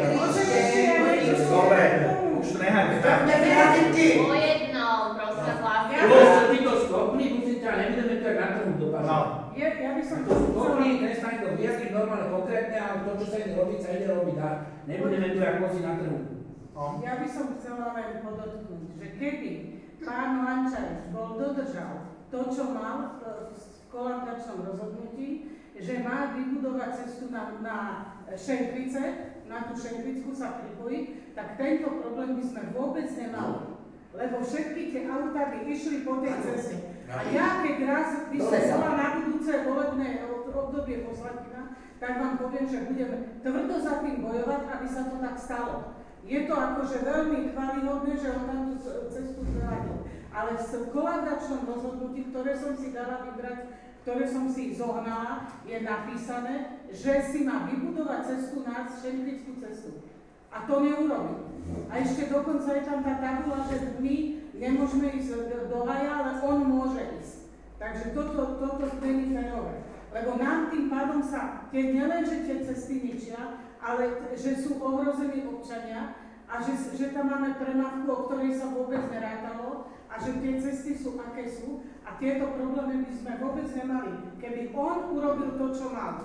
ešte. Dobre, už to nehajte tak. Po jednom, prosím vás, hlavne. Plus títo schopní musíte, a nebudeme to aj na trhu dopažiť. No. Ja, ja by som To sú schopní, trestaní to vyjasniť normálne konkrétne, ale to, čo sa ide robiť, sa ide robiť dá. Nebudeme tu ako si na trhu. Ja by som chcela len podotknúť, že keby pán Lančarič bol dodržal to, čo mal v kolaudačnom rozhodnutí, že má vybudovať cestu na, na Šenkvice, na tú Šenkvicku sa pripojiť, tak tento problém by sme vôbec nemali. Lebo všetky tie autá by išli po tej ceste. A ja, keď raz by som bola na budúce volebné obdobie poslankyňa, tak vám poviem, že budem tvrdo za tým bojovať, aby sa to tak stalo. Je to akože veľmi chválihodné, že on tam tú cestu zradil. Ale v kolaudačnom rozhodnutí, ktoré som si dala vybrať, ktoré som si zohnala, je napísané, že si má vybudovať cestu na Šenkvickú cestu. A to neurobil. A ešte dokonca je tam tá tabula, že my nemôžeme ísť do haja, ale on môže ísť. Takže toto, toto není férové. Lebo nám tým pádom sa tie nielenže tie cesty ničia, ale že sú ohrození občania a že, že tam máme premávku, o ktorej sa vôbec nerátalo a že tie cesty sú aké sú a tieto problémy by sme vôbec nemali, keby on urobil to, čo mal.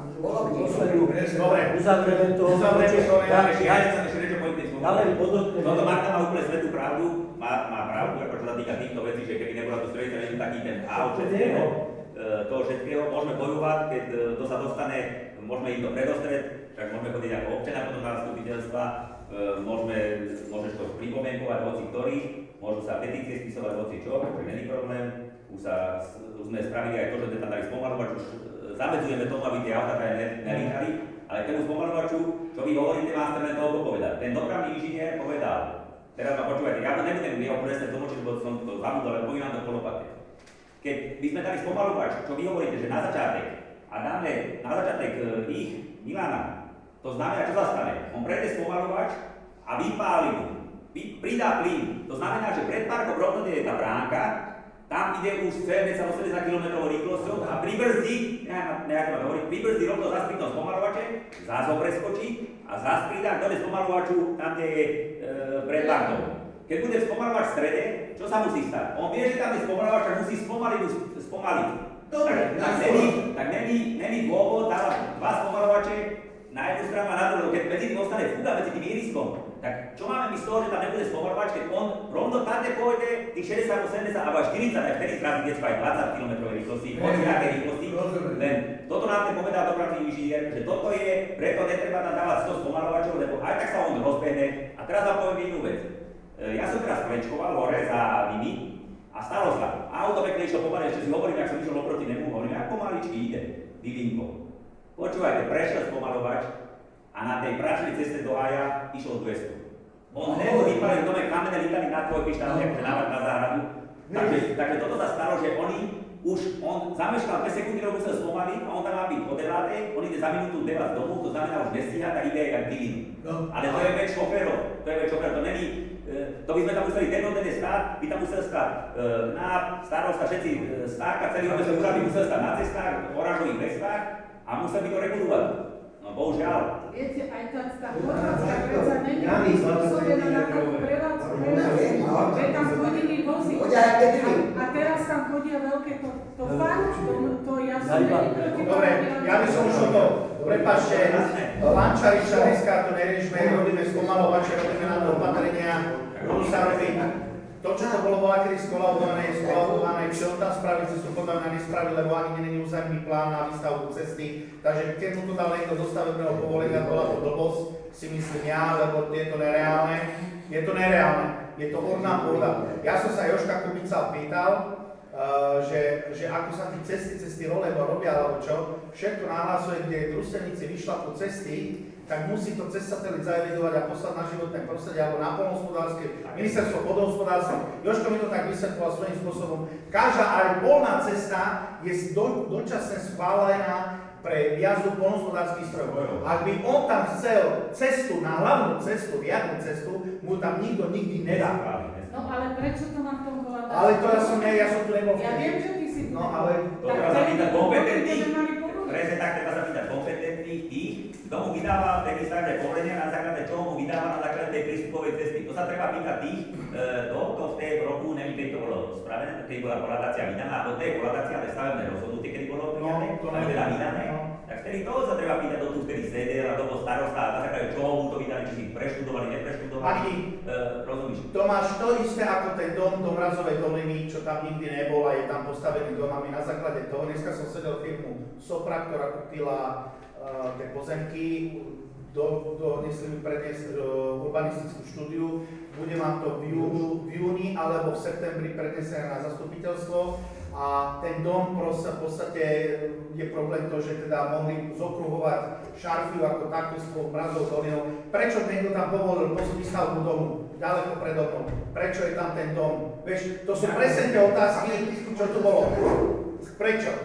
Dobre, uzavrieme to. Uzavrieme to. Ja chcem ešte niečo povedať. Ale podotknem. Toto Marta má úplne svetú pravdu, má, má pravdu, ako čo sa týka týchto vecí, že keby nebola tu stredica, že taký ten aut všetkého, toho všetkého, môžeme bojovať, keď to sa dostane, môžeme im to predostrieť, však môžeme chodiť ako občania potom na zastupiteľstva, môžeme, môžeš to pripomienkovať hoci ktorý, môžu sa petície spisovať hoci čo, takže není problém, už, sa, už sme spravili aj to, že sme tam dali spomalovač, už zamedzujeme tomu, aby tie autá aj nelíkali, ale k tomu spomalovaču, čo vy hovoríte, má strane toľko povedať. Ten dopravný inžinier povedal, teraz ma počúvajte, ja to nebudem jeho presne tlmočiť, lebo som to zabudol, ale poviem vám to polopate. Keď by sme dali spomalovač, čo vy hovoríte, že na začiatek, a dáme na začiatek ich, Milana, to znamená, čo sa stane? On prejde spomalovač a vypáli mu, pridá plyn. To znamená, že pred parkom rovno je tá bránka, tam ide už sedemdesiat až osemdesiat kilometrov rýchlosťou a pribrzdí, nejak ma hovorí, pribrzdí rovno za sprintom spomalovače, zás ho preskočí a zás pridá k dole spomalovaču tam, kde je e, pred parkom. Keď bude spomalovač v strede, čo sa musí stať? On vie, že tam je spomalovač a musí spomaliť, spomaliť. Dobre, tak není, tak není, není dôvod dávať dva spomalovače na jednu stranu a na druhú. Keď medzi tým ostane fúga medzi tým ihriskom, tak čo máme my z toho, že tam nebude spomalovač, keď on rovno tady pôjde tých šesťdesiat, osemdesiat alebo štyridsať, tak vtedy zrazí decko aj dvadsať kilometrov rýchlosti, od nejakej rýchlosti. Len toto nám ten povedal dopravný inžinier, že toto je, preto netreba tam dávať sto spomalovačov, lebo aj tak sa on rozbehne. A teraz vám poviem jednu vec. Ja som teraz klečkoval hore za nimi a stalo sa. Auto pekne išlo pomaly, ešte si hovorím, ak som išiel oproti nemu, hovorím, ako pomaličky ide, Divinko. Počúvajte, prešiel spomalovač a na tej pračnej ceste do Haja išlo dvesto. On hneď vypalil dome kamenné lítali na tvoj pištále, akože návrat na záhradu. Takže, takže toto sa stalo, že oni už, on zameškal dve sekundy, lebo musel spomaliť a on tam má byť o devátej, on ide za minútu devať domov, to znamená už nestíha, tak ide aj Divin. No. Ale to je veď šoférov, to je veď šoférov, to není, to by sme tam museli dennodenne stáť, by tam musel stáť náb, starosta, všetci stáka, celý obecný úrad by musel stáť na cestách, oranžových vestách a musel by to regulovať. No bohužiaľ. Viete, aj tá, tá chorvátska predsa není spôsobená na takú prevádzku, že tam chodili vozy. A teraz tam chodia veľké, to, to fakt, to, to ja som není proti. Dobre, ja by som už to, prepáčte, Lančariča dneska to neriešme, robíme spomalovače, robíme na to opatrenia, budú sa robiť. To, čo to bolo bola kedy skolabované, je skolabované, čo tam spraviť, že sú podľa mňa nespravili, lebo ani není územný plán na výstavbu cesty. Takže keď mu to dal niekto do stavebného povolenia, bola to blbosť, si myslím ja, lebo je to nereálne. Je to nereálne, je to orná pôda. Ja som sa Jožka Kubica pýtal, uh, že, že ako sa tí cesty, cesty rolebo robia, alebo čo, všetko nahlasuje, kde družstevníci vyšľapú cesty, tak musí to cez satelit zaevidovať a poslať na životné prostredie alebo na poľnohospodárske, ministerstvo poľnohospodárstva. Jožko mi to tak vysvetloval svojím spôsobom. Každá aj polná cesta je do, dočasne schválená pre jazdu poľnohospodárskych strojov. Ak by on tam chcel cestu, na hlavnú cestu, riadnu cestu, mu tam nikto nikdy nedá. No ale prečo to má v tom koláda? Ale to ja som, ne, ja som tu nebol. Ja viem, že ty si tu. No ale... To treba sa pýtať kompetentných, presne tak treba sa pýtať kompetentných tých, kto mu vydáva také stavebné povolenia, na základe čoho mu vydáva na základe tej prístupovej cesty. To sa treba pýtať tých, to, to v tej roku, neviem, keď to bolo spravené, keď bola koladácia vydaná, a do tej koladácie, ale stavebné rozhodnutie, keď bolo prijaté, no, ale teda vydané, no. Tak vtedy toho sa treba pýtať, do tu vtedy sedel a to bol starosta, a na základe čoho mu to vydali, či si preštudovali, nepreštudovali, Ani, e, rozumíš? Tomáš, to isté ako ten dom do Mrazovej doliny, čo tam nikdy nebol a je tam postavený domami na základe toho. Dneska som sedel firmu Sopra, ktorá kúpila uh, tie pozemky, do, do, nesli mi predniesť uh, urbanistickú štúdiu, bude vám to v, júnu, v júni alebo v septembri prednesené na zastupiteľstvo a ten dom proste, v podstate je problém to, že teda mohli zokruhovať šarfiu ako takú spolu Mrazovou dolinou. Prečo niekto tam povolil výstavbu domu ďaleko predo mnou? Prečo je tam ten dom? Vieš, to sú presne tie otázky, čo tu bolo. Prečo?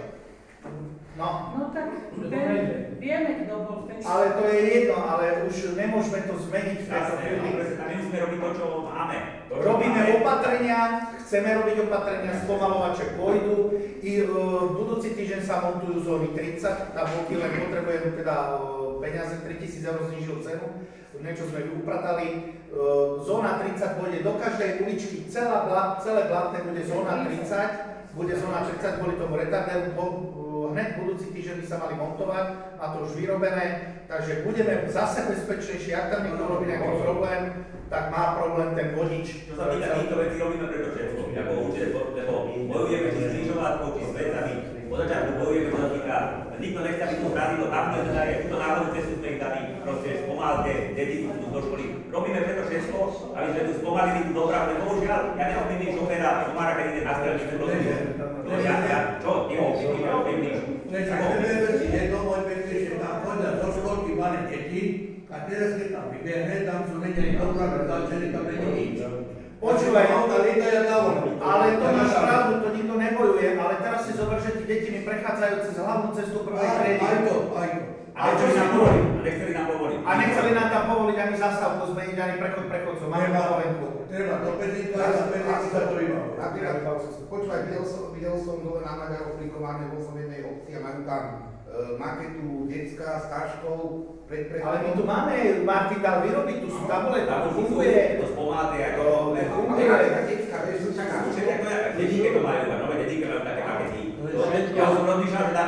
No. No tak ten, vieme, kto bol ten... Ale to je jedno, ale už nemôžeme to zmeniť v tejto chvíli. My musíme robiť to, čo máme. To, čo Robíme máme. opatrenia, chceme robiť opatrenia, spomalovače pôjdu. I uh, budúci týždeň sa montujú zóny tridsať, na boky len potrebujem teda uh, peniaze, tritisíc eur znižil cenu. Niečo sme upratali. Uh, zóna tridsať pôjde do každej uličky, celá blat, celé blatné bude zóna tridsať. Bude zóna tridsať kvôli tomu retarderu. Hneď budúci týždeň by sa mali montovať, a to už vyrobené, takže budeme zase bezpečnejší. Ak tam niekto robí nejaký problém, tak má problém ten vodič. Čo sa týka týchto vecí, robíme preto všetko. Ako určite, lebo bojujeme či s križovatkou, či s vecami. Od začiatku bojujeme, čo sa týka, nikto nechce, aby tu zrazilo, tam to teda je, túto náhodnú cestu sme ich dali, proste spomalte, deti tu do školy. Robíme preto všetko, aby sme tu spomalili tú dopravu, lebo bohužiaľ, ja neovplyvním šoféra, Tomára, keď ide na strelnicu, rozumiem. Ja, ja, čo? Neovplyvním, neovplyvním. Neberte si jedno, môj pekne, že tam chodia do školky malé deti a teraz keď tam vybehne, tam sú vedeli dopravu, začali tam není nič. Počúvaj, ale to máš pravdu, to nikto nebojuje, ale teraz si zober, že tí deti mi prechádzajú cez hlavnú cestu prvej triedy. Aj to, aj to. A nechceli nám povoliť, a nechceli nám povoliť. A nechceli nám tam povoliť ani zastavku zmeniť, ani prechod prechodcov. Máme povolenku. Treba do Pezinka a za Pezinka sa to iba. Počúvaj, videl som, videl som dole na Maďar oblikované, bol som v jednej obci a majú tam maketu detská s taškou. Pred, pred ale my tu máme, Martin dal vyrobiť, tu sú tabule, to funguje. To spomáte, ako funguje. Ale detská, vieš, čo čaká. Všetko, dedíke to majú, nové dedíke majú také makety. Ja som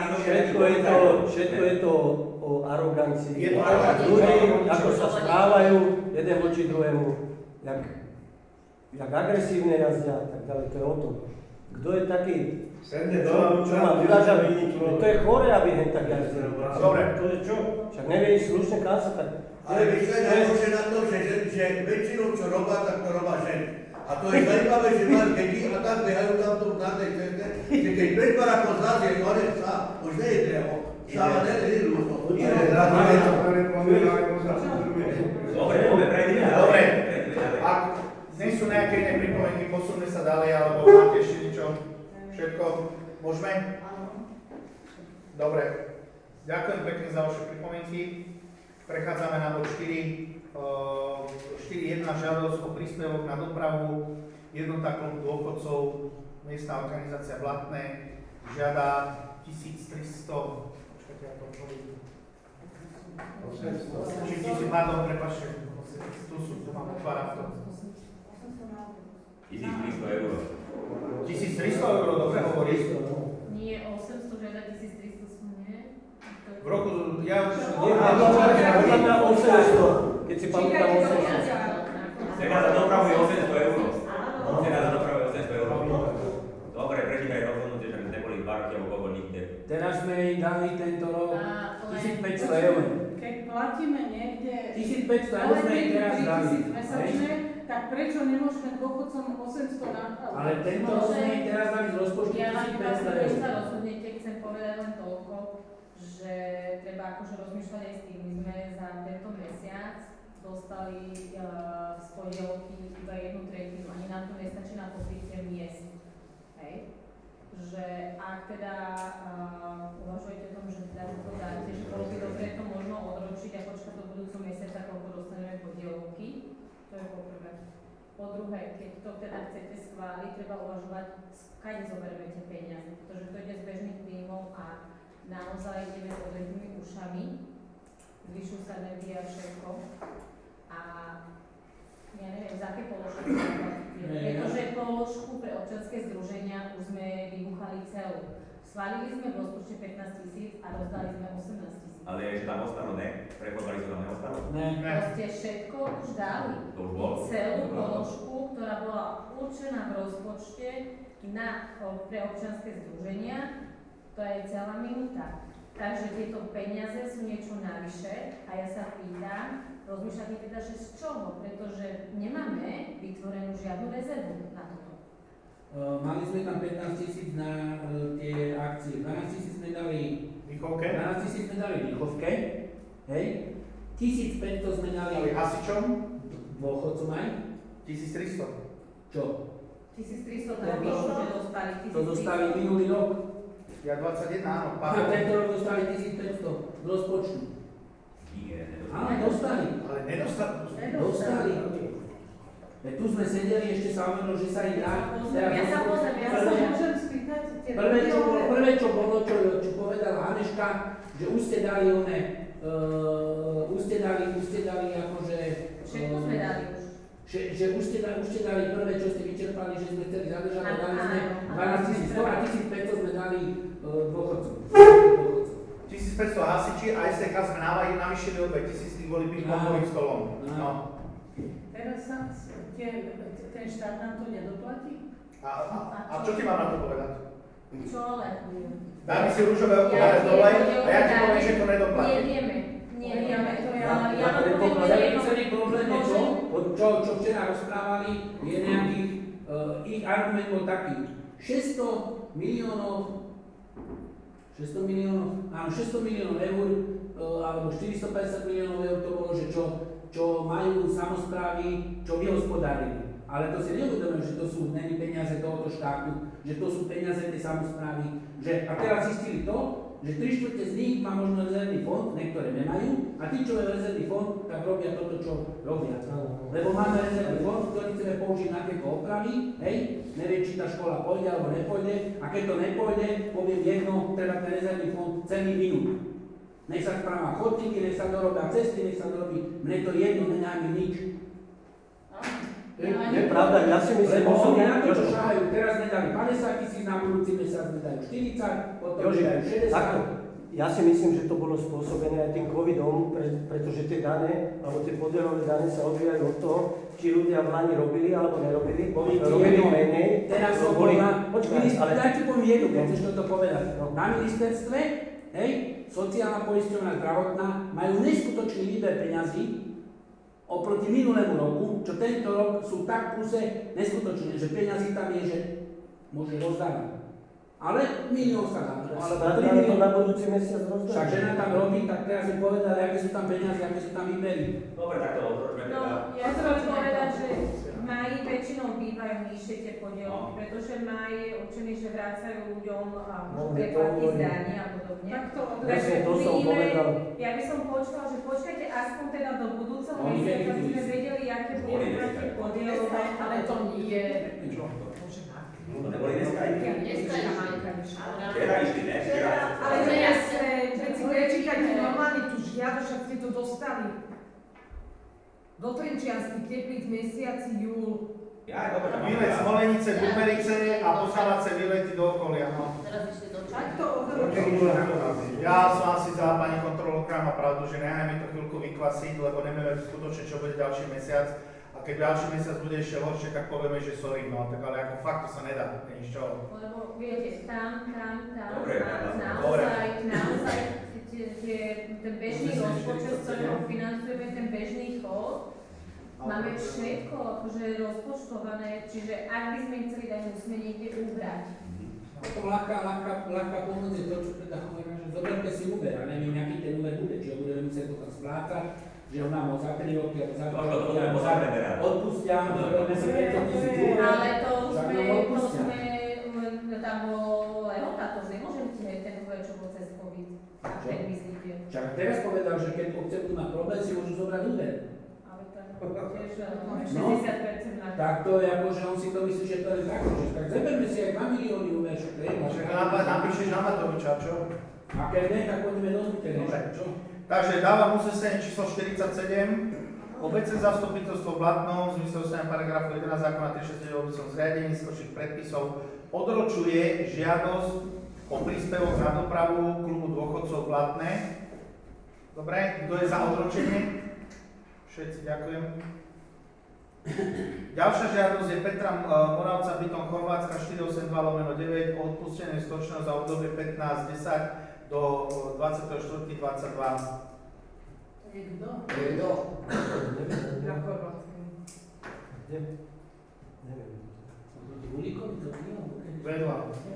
všetko je to, všetko je to o arogancii. Je to arogancia. Ľudí, ako sa správajú jeden voči druhému, jak, jak agresívne jazdia, tak ďalej, to je o tom. Kto je taký, čo, čo má vyražať, to je chore, aby hen tak jazdil. Dobre. To je čo? Však nevie ísť slušne kázať, tak... Ale vyšle najhoršie na to, že, že väčšinou čo robá, tak to robá ženy. A to je zajímavé, že máš deti a tak behajú tam tu na tej ceste, že keď pred barákom zrazie hore sa, už nie je drevo. Sáva ne, ne, ľúto. Dobre, dobre, prejdeme. Dobre. Ak nie sú nejaké iné pripomienky, posúňme sa ďalej, alebo máte ešte niečo? Všetko? Môžeme? Dobre. Ďakujem pekne za vaše pripomienky. Prechádzame na bod štyri. štyri jedna žiadosť o príspevok na dopravu. Jednota klubu dôchodcov, miestna organizácia Blatné, žiada tisíctristo... Počkajte, ja to poviem. Či tisíc, pardon, prepáčte. Tu sú, tu mám, otváram to. tisíctristo eur. tisíctristo eur, dobre hovoríš? Nie, osemsto žiada tisíctristo sú, nie? V roku, ja už... Podľa mňa osemsto, keď si pamätám osemsto. Cena za dopravu je osemsto eur. Cena za dopravu je osemsto eur. Dobre, prečítaj rozhodnutie, že neboli v barke alebo koho nikde. Teraz sme im dali tento rok tisícpäťsto eur. Keď platíme niekde... tisícpäťsto eur sme im teraz dali. mesačne, tak prečo nemôžeme dôchodcom osemsto náklad? Ale tento rok sme im teraz dali z rozpočtu Ja len tisícpäťsto keď eur. sa rozhodnete, chcem povedať len toľko, že treba akože rozmýšľať aj s tým. My sme za tento mesiac dostali uh, z podielky iba jednu tretinu, ani nám to nestačí na pokrytie miest. Hej? Že ak teda uh, uvažujete o tom, že teda to dáte, že bolo by dobre to možno odročiť a počkať do budúceho mesiaca, koľko dostaneme podielky, to je po prvé. Po druhé, keď to teda chcete schváliť, treba uvažovať, kade zoberieme tie peniaze, pretože to ide z bežných príjmov a naozaj ideme s odretými ušami, zvyšujú sa energie a všetko. A ja neviem, za aké položky sa platíte. Pretože položku pre občianske združenia už sme vybuchali celú. Schválili sme v rozpočte pätnásť tisíc a rozdali sme osemnásť tisíc. Ale ešte tam ostanú, ne? Prechodali sa tam neostanú? Ne. Proste všetko už dali. To už bolo. Celú položku, ktorá bola určená v rozpočte na, pre občianske združenia, to je celá minúta. Takže tieto peniaze sú niečo navyše a ja sa pýtam, rozmýšľate teda, že z čoho? Pretože nemáme vytvorenú žiadnu rezervu na toto. Uh, mali sme tam pätnásť tisíc na uh, tie akcie, dvanásť tisíc sme dali Výchovke? dvanásť tisíc sme dali výchovke, hej? tisícpäťsto sme dali Ale hasičom? dôchodcom aj. tisíctristo. Čo? tisíctristo tam vyšlo, že dostali To dostali minulý rok. Ja dvadsaťjeden, áno. A tento rok dostali tisícpäťsto z rozpočtu. Áno, dostali. Ale nedostali. Dostali. Veď tu sme sedeli, ešte sa hovorilo, že sa im dá. Ja sa pozriem, ja sa môžem spýtať tie Prvé, čo bolo, prvé, čo bolo, čo, čo povedala Aneška, že už ste dali one, uh, už ste dali, už ste dali akože... Všetko sme dali už. Že, že už, ste, už ste dali prvé, čo ste vyčerpali, že sme chceli zadržať, a dali sme dvanásť tisíc sto a tisícpäťsto sme dali uh, dôchodcom. tisícpäťsto hasiči a es té ká sme navýšili o dvetisíc kvôli ping-pongovým stolom. No. Teraz sa tie, ten štát nám to nedoplatí? A, a, a čo ti mám na to povedať? Čo ale? Daj mi si rúžové okuláre dole a ja ti poviem, že to nedoplatí. Nevieme. Nevieme to, ja, ja vám poviem, Celý, celý problém je čo, čo, čo včera rozprávali, je nejaký, uh, ich argument bol taký, šesťsto miliónov, šesťsto miliónov, áno, šesťsto miliónov eur, uh, alebo štyristopäťdesiat miliónov eur to bolo, že čo, čo majú samosprávy, čo vyhospodárili. Ale to si neuvedomujem, že to sú není peniaze tohoto štátu, že to sú peniaze tej samosprávy, že a teraz zistili to, že tri štvrte z nich má možno rezervný fond, niektoré nemajú, a tí, čo majú rezervný fond, tak robia toto, čo robia. Lebo máme rezervný fond, ktorý chceme použiť na tieto opravy, hej, neviem, či tá škola pôjde alebo nepôjde, a keď to nepôjde, poviem jedno, treba ten rezervný fond celý minút. Nech sa správa chodníky, nech sa dorobia cesty, nech sa dorobí, mne to jedno, nenámi nič. Ja ani pravda, ja si myslím, lebo oni na to, čo Jožo. šahajú, teraz nedali päťdesiat tisíc, na budúci mesiac nedajú štyridsať, potom Joži, nedajú šesťdesiat. takto. Ja si myslím, že to bolo spôsobené aj tým covidom, pre, pretože tie dane, alebo tie podielové dane sa odvíjajú od toho, či ľudia v Lani robili alebo nerobili, Boli robili tie- menej. Teraz som boli, bol na... počkaj, Minister, ale... daj ti poviem jednu, keď chceš toto povedať. No. Na ministerstve, hej, sociálna poisťovňa zdravotná majú neskutočný výber peňazí oproti minulému roku, čo tento rok sú tak kuse neskutočné, že peňazí tam je, že môže rozdávať. Ale milión sa dá, alebo tri Ale to milióny. na budúci mesiac rozdá. Však žena tam robí, tak teraz mi povedali, aké sú tam peniaze, aké sú tam výbery. Dobre, tak to odročme No, teda. ja chcem povedať, že v máji väčšinou bývajú nižšie tie podielky, No. pretože maj je určený, že vracajú ľuďom a No, preplatky to- z daní a podobne. Tak to Takže to som uvidíme, povedal. ja by som počula, že počkajte aspoň teda do budúceho Oni mesiaca, aby verifikujú. sme vedeli, aké Oni budú tie verifikujú. podielové, ale to nie. To neboli dneska aj Dneska Včera išli, ne? Včera. Ale to jasné, keď si prečítate normálne tú žiadosť, však ste to dostali. Do Trenčianskych teplíc mesiaci júl. Ja, dobre, tak Výlet Smolenice, Buberice a posávace výlety do okolia. No. Teraz išli do Tak čak. to Ja som asi za pani kontrolórka, má pravdu, že nechajme to chvíľku vykvasiť, lebo nevieme skutočne, čo bude ďalší mesiac. A keď ďalší mesiac bude ešte horšie, tak povieme, že sorry, no, tak ale ako fakt to sa nedá, nič čo. lebo viete, tam, tam, tam, Dobre, na, dobre. naozaj, naozaj, tie, tie, ten bežný Myslím, že rozpočet, z ktorého štyridsaťsedem. financujeme ten bežný chod, máme všetko akože rozpočtované, čiže ak by sme chceli dať, musíme niekde ubrať. Potom ľahká, ľahká, ľahká pomoc je to, čo teda hovorím, že zoberte si úver a neviem, aký ten úver bude, či ho budeme musieť potom splácať, že ho nám ho za tri roky, alebo za To, dva to, to roky, sme alebo za pozreli teraz. odpustia, zoberte si päťsto tisíc úver, Ale to už však sme, nám to odpustia. sme, tam bolo lehota, to už nemôžete ten úver, čo bol cez COVID. A Čo? ten myslíte. Však teraz povedal, že keď obce budú mať problém, si môžu zobrať úver. Ale tak tiež máme No. šesťdesiat percent na Tak to je ako, že on si to myslí, že to je takto, že tak zeberme si aj dva milióny úver, čo to je. Však napad napíšeš na Matoviča, čo? A keď ne, tak poďme do zbytenia, Dobre. čo? Takže dávam uznesenie číslo štyridsaťsedem. Obecné zastupiteľstvo v Blatnom v zmysle ustanovenia paragrafu jedenásť zákona tristošesťdesiatdeväť o obecnom zriadení skočných predpisov odročuje žiadosť o príspevok na dopravu klubu dôchodcov Blatné. Dobre, kto je za odročenie? Všetci, ďakujem. Ďalšia žiadosť je Petra e, Moravca, bytom Chorvátska štyri osem dva lomeno deväť o odpustenie stočného za obdobie pätnásť desať do dvadsiateho štvrtého dvadsaťdva. To je kto? To je kto? na Chorvátskej. Kde? Neviem. Proti Ulíkovi to bylo? Vedľa.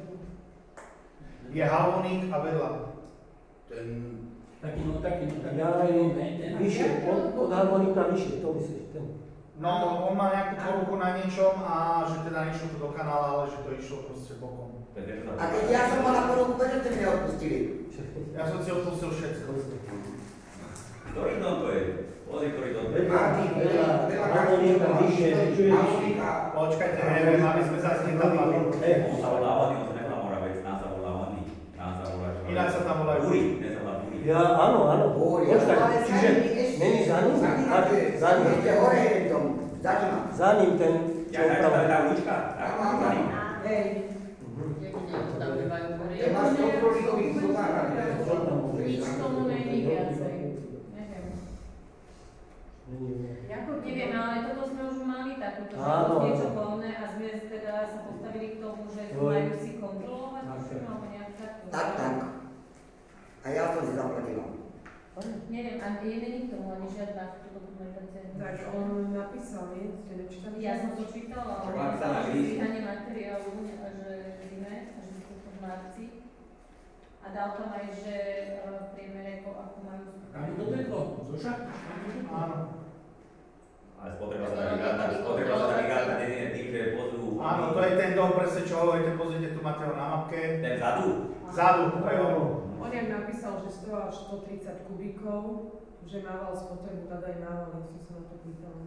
Je Halvoník a vedľa. Ten... Taký, no taký, no taký. Ja aj no, ne, ten. vyššie, od, od harmonika vyššie, to myslíš, ten. No, on má nejakú poruchu na niečom a že teda nešlo to do kanála, ale že to išlo proste bokom. A keď ja som mal na poruku, prečo ste mi odpustili? Ja som si odpustil všetko. Ktorý dom to je? Pozri, ktorý dom to je. Martin, Vedľa, harmonika vyššie, čuješ? Harmonika. Počkajte, neviem, aby sme zase netápali. On sa volá Vony, on sa nevolá Moravec, nás sa volá Vony. Nás sa volá... Ináč sa tam volajú. Búri, ne sa volá Búri. Ja, áno, áno. Búri, Počkaj, ale za čiže ním ešte- není za ním? Za ním, Tak, za ním. ešte hore je v tom, za ním. Za ním ten, čo Ja tak sa upravuje. tá ulička, tak Áno, áno. za ním. Hej. Jedine tam bývajú hory. To máš kontrolíkových zubárov. Čo tam bude? Nič tomu není viacej. Neviem. Není. Ako neviem, ale toto sme už mali takúto, že Áno, už niečo áno. voľné a sme teda sa postavili k tomu, že Jo. majú si kontrolovať, Tak, tuším, alebo nejak takto. Tak, tak. A ja som si zaplatila. Neviem, a je není k tomu ani žiadna dokumentácia. Tak on napísal, nie? Ste nečítali? Ja som to čítala, ale Čo vám sa napísala, že líst? zvíhanie materiálu, a že zime, a že sú to v marci. A dal tam aj, že e, v priemere, ako, ako majú... Kam to teklo? Zoša? Áno. Ale spotreba sa dá vygádať, spotreba sa dá vygádať jedine tým, že pozrú... Áno, to je ten dom, presne čo hovoríte, pozrite, tu máte ho na mapke. Ten vzadu. Vzadu, to je ono. On jak napísal, že sto až stotridsať kubíkov, že mával spotrebu, teda aj mával, ja som sa na to pýtala.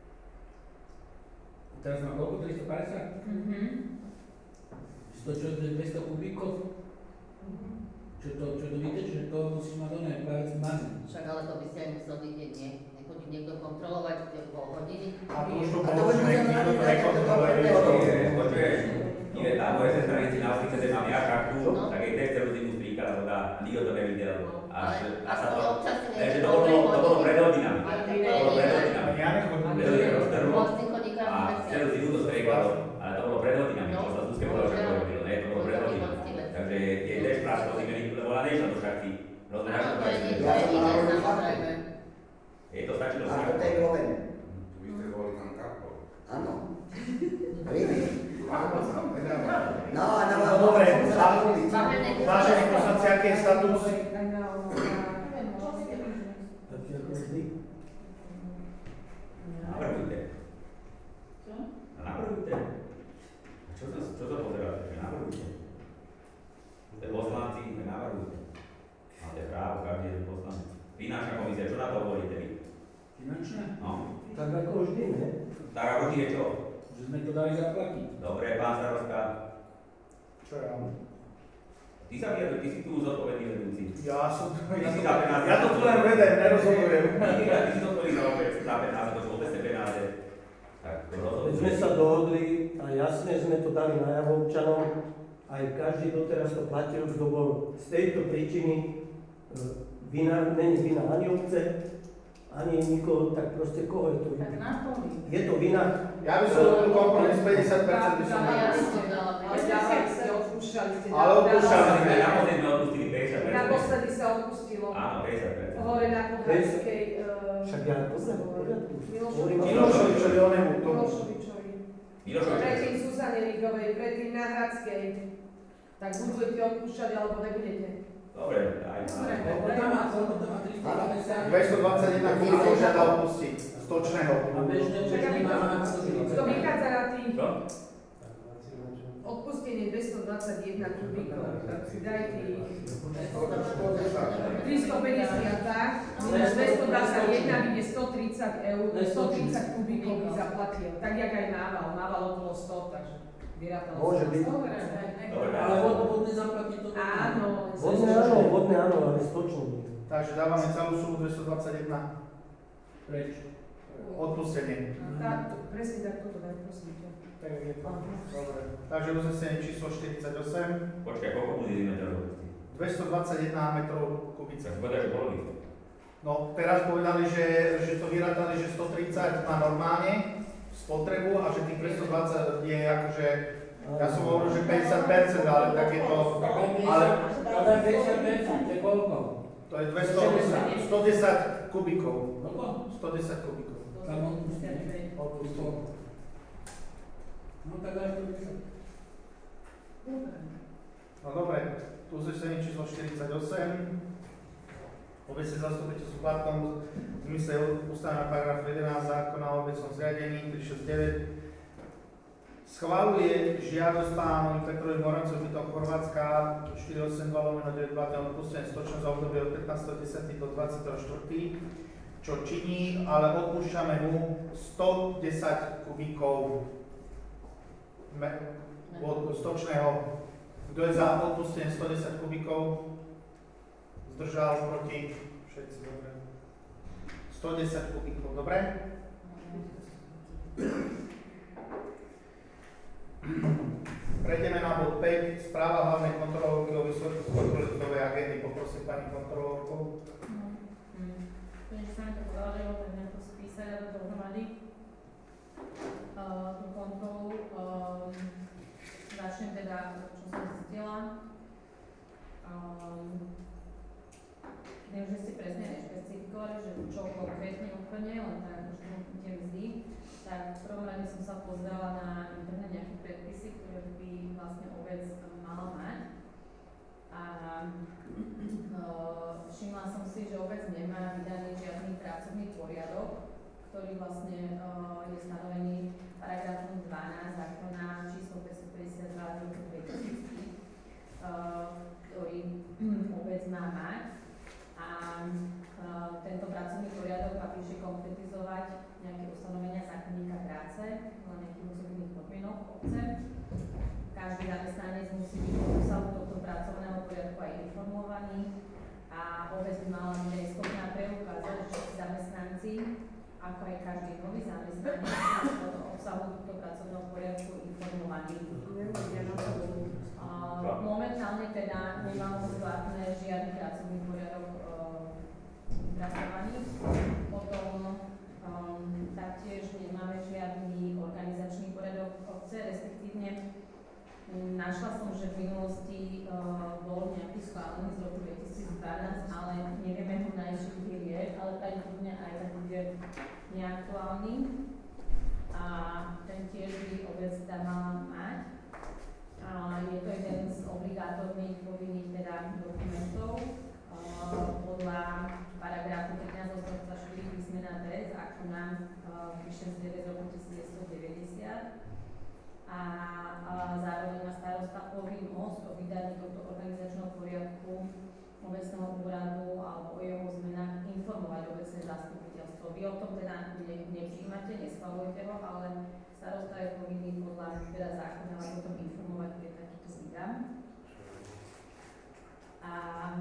Teraz má koľko? tristopäťdesiat? Mhm. sto čo, dvesto kubíkov? Čo to, čo to vidíte, že to musíš mať oné, plavecí bazén. Však ale to by si aj musel vidieť, nie? Nechodí niekto kontrolovať tie pol hodiny. A tu už to A to bolo, by že musel nikto to nahradať počuješ, nie tá moje sestra, keď si na Ostice, kde mám ja šachtu, tak jej text celú zimu stríkala voda, nikto to nevidel. Až, a sa to, takže to bolo, to bolo pred hodinami. To bolo pred hodinami. Pred hodinami roztrhlo a celú zimu to striekalo, ale to bolo pred hodinami, čo sa Zuzke povedal, že to robilo, ne, to bolo pred hodinami. Takže jej tež práško zime, lebo ona nešla do šachty. Rozumiem, ako to je. Je to stačilo si. A to je rovené. Tu by ste volili tam kapol. Áno. Príde. No, no, No dobre, vážení poslanci, aký je status? Navrhujte. Čo? Navrhujte. Čo sa, čo sa pozeráte? Navrhujte. Ste poslanci, navrhujte. Máte právo, každý je poslanec. Finančná komisia, čo na to hovoríte vy? Finančná? No. Tak ako vždy, ne? Tak ako vždy je čo? Že sme to dali zaplatiť. Dobre, pán starosta. Čo ja mám? Ty sa vyjadruj, ty si tu zodpovedný vedúci. Ja som to, ja, si to, za penáze. ja to tu len vedem, nerozhodujem. Ty si zodpovedný za obec, za penáze, to sú obecné penáze. Tak, to Keď rozhodujeme. sme sa dohodli a jasne sme to dali najavo občanom, aj každý doteraz to platil, kto bol z tejto príčiny vina, není vina ani obce, ani nikoho, tak proste koho je to Tak vina? na to my. Je to vina? Ja by som robil kompromis päťdesiat percent by som Ja dal. by som dala Ale ďalej ste odpúšťali ste. Ale odpúšťali sme, sme. naposledy sme odpustili päťdesiat percent. Naposledy sa odpustilo. Áno, päťdesiat percent. Hore na Podhajskej... Však ja to sa poriadku. Milošovičovi. Milošovičovi, onemu tomu. Milošovičovi. Milošovič. Predtým Zuzane Rigovej, predtým na Hradskej. Tak buď budete odpúšťať, alebo nebudete. Dobre, aj Dobre. na. Koľko tam má, koľko tam má tristopäťdesiat? dvestodvadsaťjeden kubíkov žiada odpustiť. Stočného. A bežne, bežne má na To vychádza na tých Čo? odpustenie dvestodvadsaťjeden kubíkov. Tak si daj tých tristopäťdesiat, tak? Minus dvestodvadsaťjeden vyjde stotridsať eur, stotridsať kubíkov by zaplatil. Tak, jak aj mával. Mával okolo sto, takže vyrátal. Môže byť. Dobre. Ale vodné zaplatí to. Áno. Vodné áno, vodné áno, ale stočné. Takže dávame celú sumu dvestodvadsaťjeden. Preč? Odpustenie. Tak, presne tak toto daj, prosím ťa. Tak je to. Dobre. Takže uznesenie číslo štyridsaťosem. Počkaj, koľko bude metrov odpustiť? dvestodvadsaťjeden metrov kubice. Chcem povedať, že polovicu. No, teraz povedali, že, že to vyrátali, že stotridsať má normálne spotrebu a že tých dvestodvadsať je akože, ja som hovoril, že päťdesiat percent, ale tak je to, ale Ale päťdesiat percent, to je koľko? to je dvesto, stodesať kubíkov. Koľko? stodesať kubíkov. Tam odpustenie. Odpustenie. No tak aj to desať. No dobre, tu uznesenie číslo štyridsaťosem. Obecne zastupiteľstvo platnom v zmysle ustanovenia paragrafu jedenásť zákona o obecnom zriadení tristošesťdesiatdeväť schvaľuje žiadosť pánovi Petrovi Morancovi bytom Chorvátska štyristoosemdesiatdva lomeno deväť platné odpustenie stočného za obdobie od pätnásteho desať do dvadsiateho štvrtého čo činí, ale odpúšťame mu stodesať kubíkov stočného. Kto je za odpustenie stodesať kubíkov? Zdržal proti? Všetci, dobre. stodesať kubíkov, dobre? Prejdeme na bod päť. Správa hlavnej kontrolórky o výsledku kontroly zdrovej agendy. Poprosím pani kontrolórku. Takže sa mi to podalo, že môžem to spísať a to dohromady. Tú kontrolu. Začnem teda, čo som zistila. Viem, že ste presne nešpecifikovali, že čo konkrétne úplne, len tak už tie mzdy. Tak v prvom rade som sa pozerala na internet nejaké predpisy, ktoré by vlastne obec mala mať. A uh, všimla som si, že obec nemá vydaný žiadny pracovný poriadok, ktorý vlastne uh, je stanovený paragrafom dvanásť zákona číslo päťstopäťdesiatdva z roku dvetisíc, uh, ktorý obec má mať. A uh, tento pracovný poriadok má bližšie konkretizovať nejaké ustanovenia zákonníka práce, na nejakých osobných podmienok obce. Každý zamestnanec musí byť o obsahu tohto pracovného poriadku aj informovaný a obec by mala byť aj schopná preukázať, že všetci zamestnanci, ako aj každý nový zamestnanec, o obsahu tohto pracovného poriadku Našla som, že v minulosti uh, bol nejaký schválený z roku dvetisícdvanásť, ale nevieme ho nájsť, kde je, ale pravdepodobne aj tak bude neaktuálny. A ten tiež by obec tam mala mať. A je to jeden z obligátorných povinných teda dokumentov uh, podľa paragrafu pätnásť odstavca štyri písmena D zákona uh, šesťdesiatdeväť z roku devätnásťstodeväťdesiat. A, a zároveň má starosta povinnosť o vydaní tohto organizačného poriadku obecného úradu alebo o jeho zmenách informovať obecné zastupiteľstvo. Vy o tom teda ne, nepríjmate, neschvalujete ho, ale starosta je povinný podľa teda zákona o tom informovať, keď takýto vydá. A,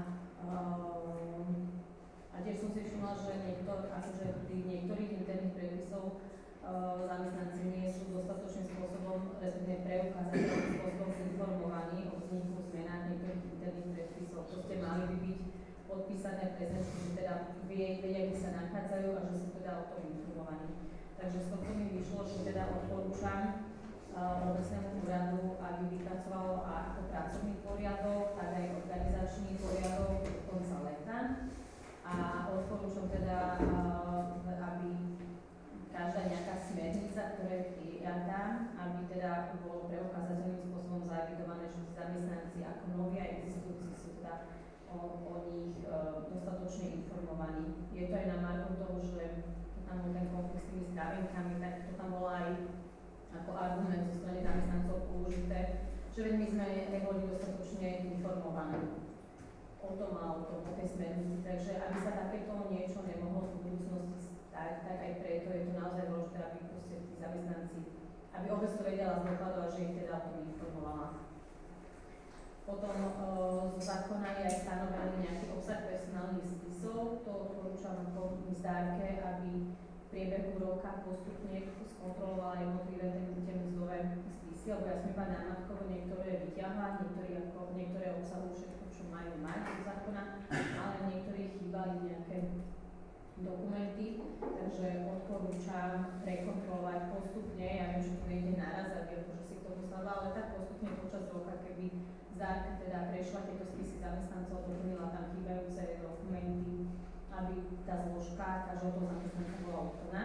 um, a tiež som si všimla, že niektor, akože pri niektorých interných predpisov Uh, zamestnanci nie sú dostatočným spôsobom, respektíve preukázateľným spôsobom informovaní o vzniku zmenách niektorých interných predpisov. Proste mali by byť podpísané prezenčky, že teda vedia, kde sa nachádzajú a že sú teda o tom informovaní. Takže z tohto mi vyšlo, že teda odporúčam uh, obecnému úradu, aby vypracovalo ako pracovný poriadok, tak aj organizačný poriadok do konca leta. A odporúčam teda, uh, aby každá nejaká smernica, ktorá je prijatá, aby teda bolo preukázateľným spôsobom zaevidované, že zamestnanci ako noví a existujúci sú teda o, o nich e, dostatočne informovaní. Je to aj na margu toho, že tam bol ten konflikt s tými stravenkami, tak to tam bolo aj ako argument zo strany zamestnancov použité, že veď my sme neboli dostatočne informovaní o tom a o tom, o tej smernici. Takže aby sa takéto niečo nemohlo v budúcnosti stať, tak aj preto je to naozaj dôležité, aby proste tí zamestnanci, aby obec to vedela zdokladovať, že ich teda o tom informovala. Potom e, zo zákona je aj stanovený nejaký obsah personálnych spisov, to odporúčam ako zdárke, aby v priebehu roka postupne skontrolovala jednotlivé tie mzdové spisy, lebo ja som iba námatkovo niektoré vyťahla, niektoré, ako, niektoré obsahujú všetko, čo majú mať zo zákona, ale niektoré chýbali nejaké dokumenty, takže odporúčam prekontrolovať postupne, ja viem, že to nejde naraz, aby akože si k tomu sadla, ale tak postupne počas roka, keby zdárka teda prešla tieto spisy zamestnancov, doplnila tam chýbajúce dokumenty, aby tá zložka každého toho zamestnanca bola úplná.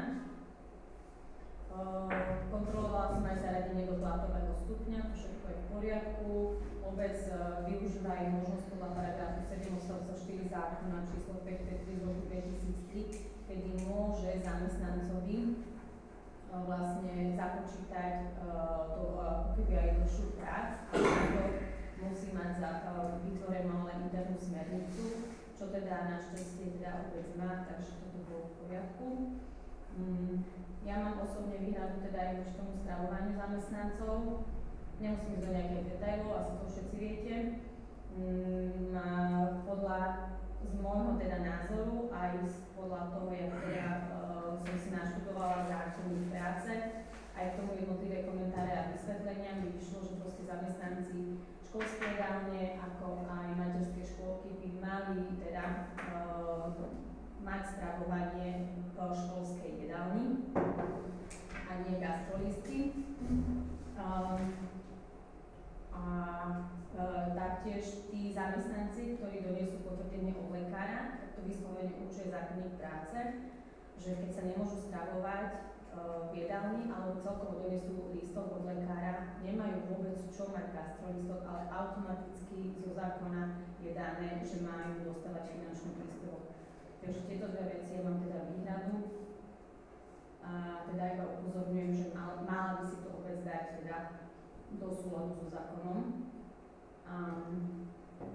Uh, kontrolovala som aj zaradenie do platového stupňa, to všetko je v poriadku. Obec uh, využíva aj možnosť podľa paragrafu sedem odstavca štyri zákona číslo päťstotri z roku dvetisíctri, kedy môže zamestnancovi uh, vlastne započítať uh, to uh, keby aj dlhšiu prác, ale to musí mať za uh, vytvorenú len internú smernicu, čo teda našťastie teda obec má, takže toto bolo v poriadku. Mm. Ja mám osobne výhradu teda aj voči tomu stravovaniu zamestnancov. Nemusím ísť do nejakých detailov, asi to všetci viete. Mm, podľa, z môjho teda názoru, aj podľa toho, jak teda uh, som si naštudovala zákonník práce, aj k tomu jednotlivé komentáre a vysvetlenia mi vyšlo, že proste zamestnanci školskej jedálne, ako aj materské škôlky by mali teda uh, mať stravovanie v školskej jedálni a nie gastrolisty. Um, a e, taktiež tí zamestnanci, ktorí donesú potvrdenie od lekára, tak to vyslovene určuje zákonník práce, že keď sa nemôžu stravovať e, v jedálni alebo celkovo donesú lístok od lekára, nemajú vôbec čo mať gastrolistok, ale automaticky zo zákona je dané, že majú dostávať finančný príspevok. Takže tieto dve veci ja mám teda výhradu a teda iba upozorňujem, že mal, mala by si to obec dať teda do súladu so zákonom. Um,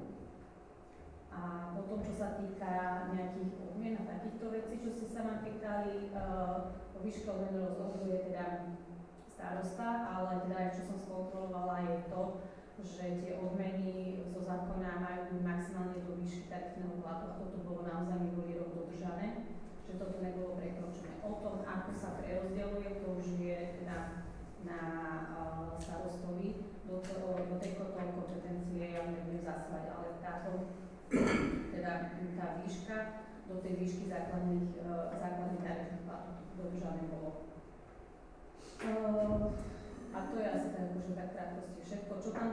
a potom, čo sa týka nejakých odmien a takýchto vecí, čo ste sa ma pýtali, uh, o výške odmenu rozhoduje teda starosta, ale teda aj čo som skontrolovala je to, že tie odmeny zo zákona majú byť maximálne do výšky tarifného platu a toto bolo naozaj minulý rok dodržané, že toto nebolo prekročené. O tom, ako sa prerozdeľuje, to už je teda na uh, starostovi, do, to, do tejto kompetencie ja nebudem zasávať, ale táto, teda tá výška, do tej výšky základných, uh, základných tarifných platu dodržané bolo. Uh, A to je asi tak, akože tak krátkosti všetko. Čo tam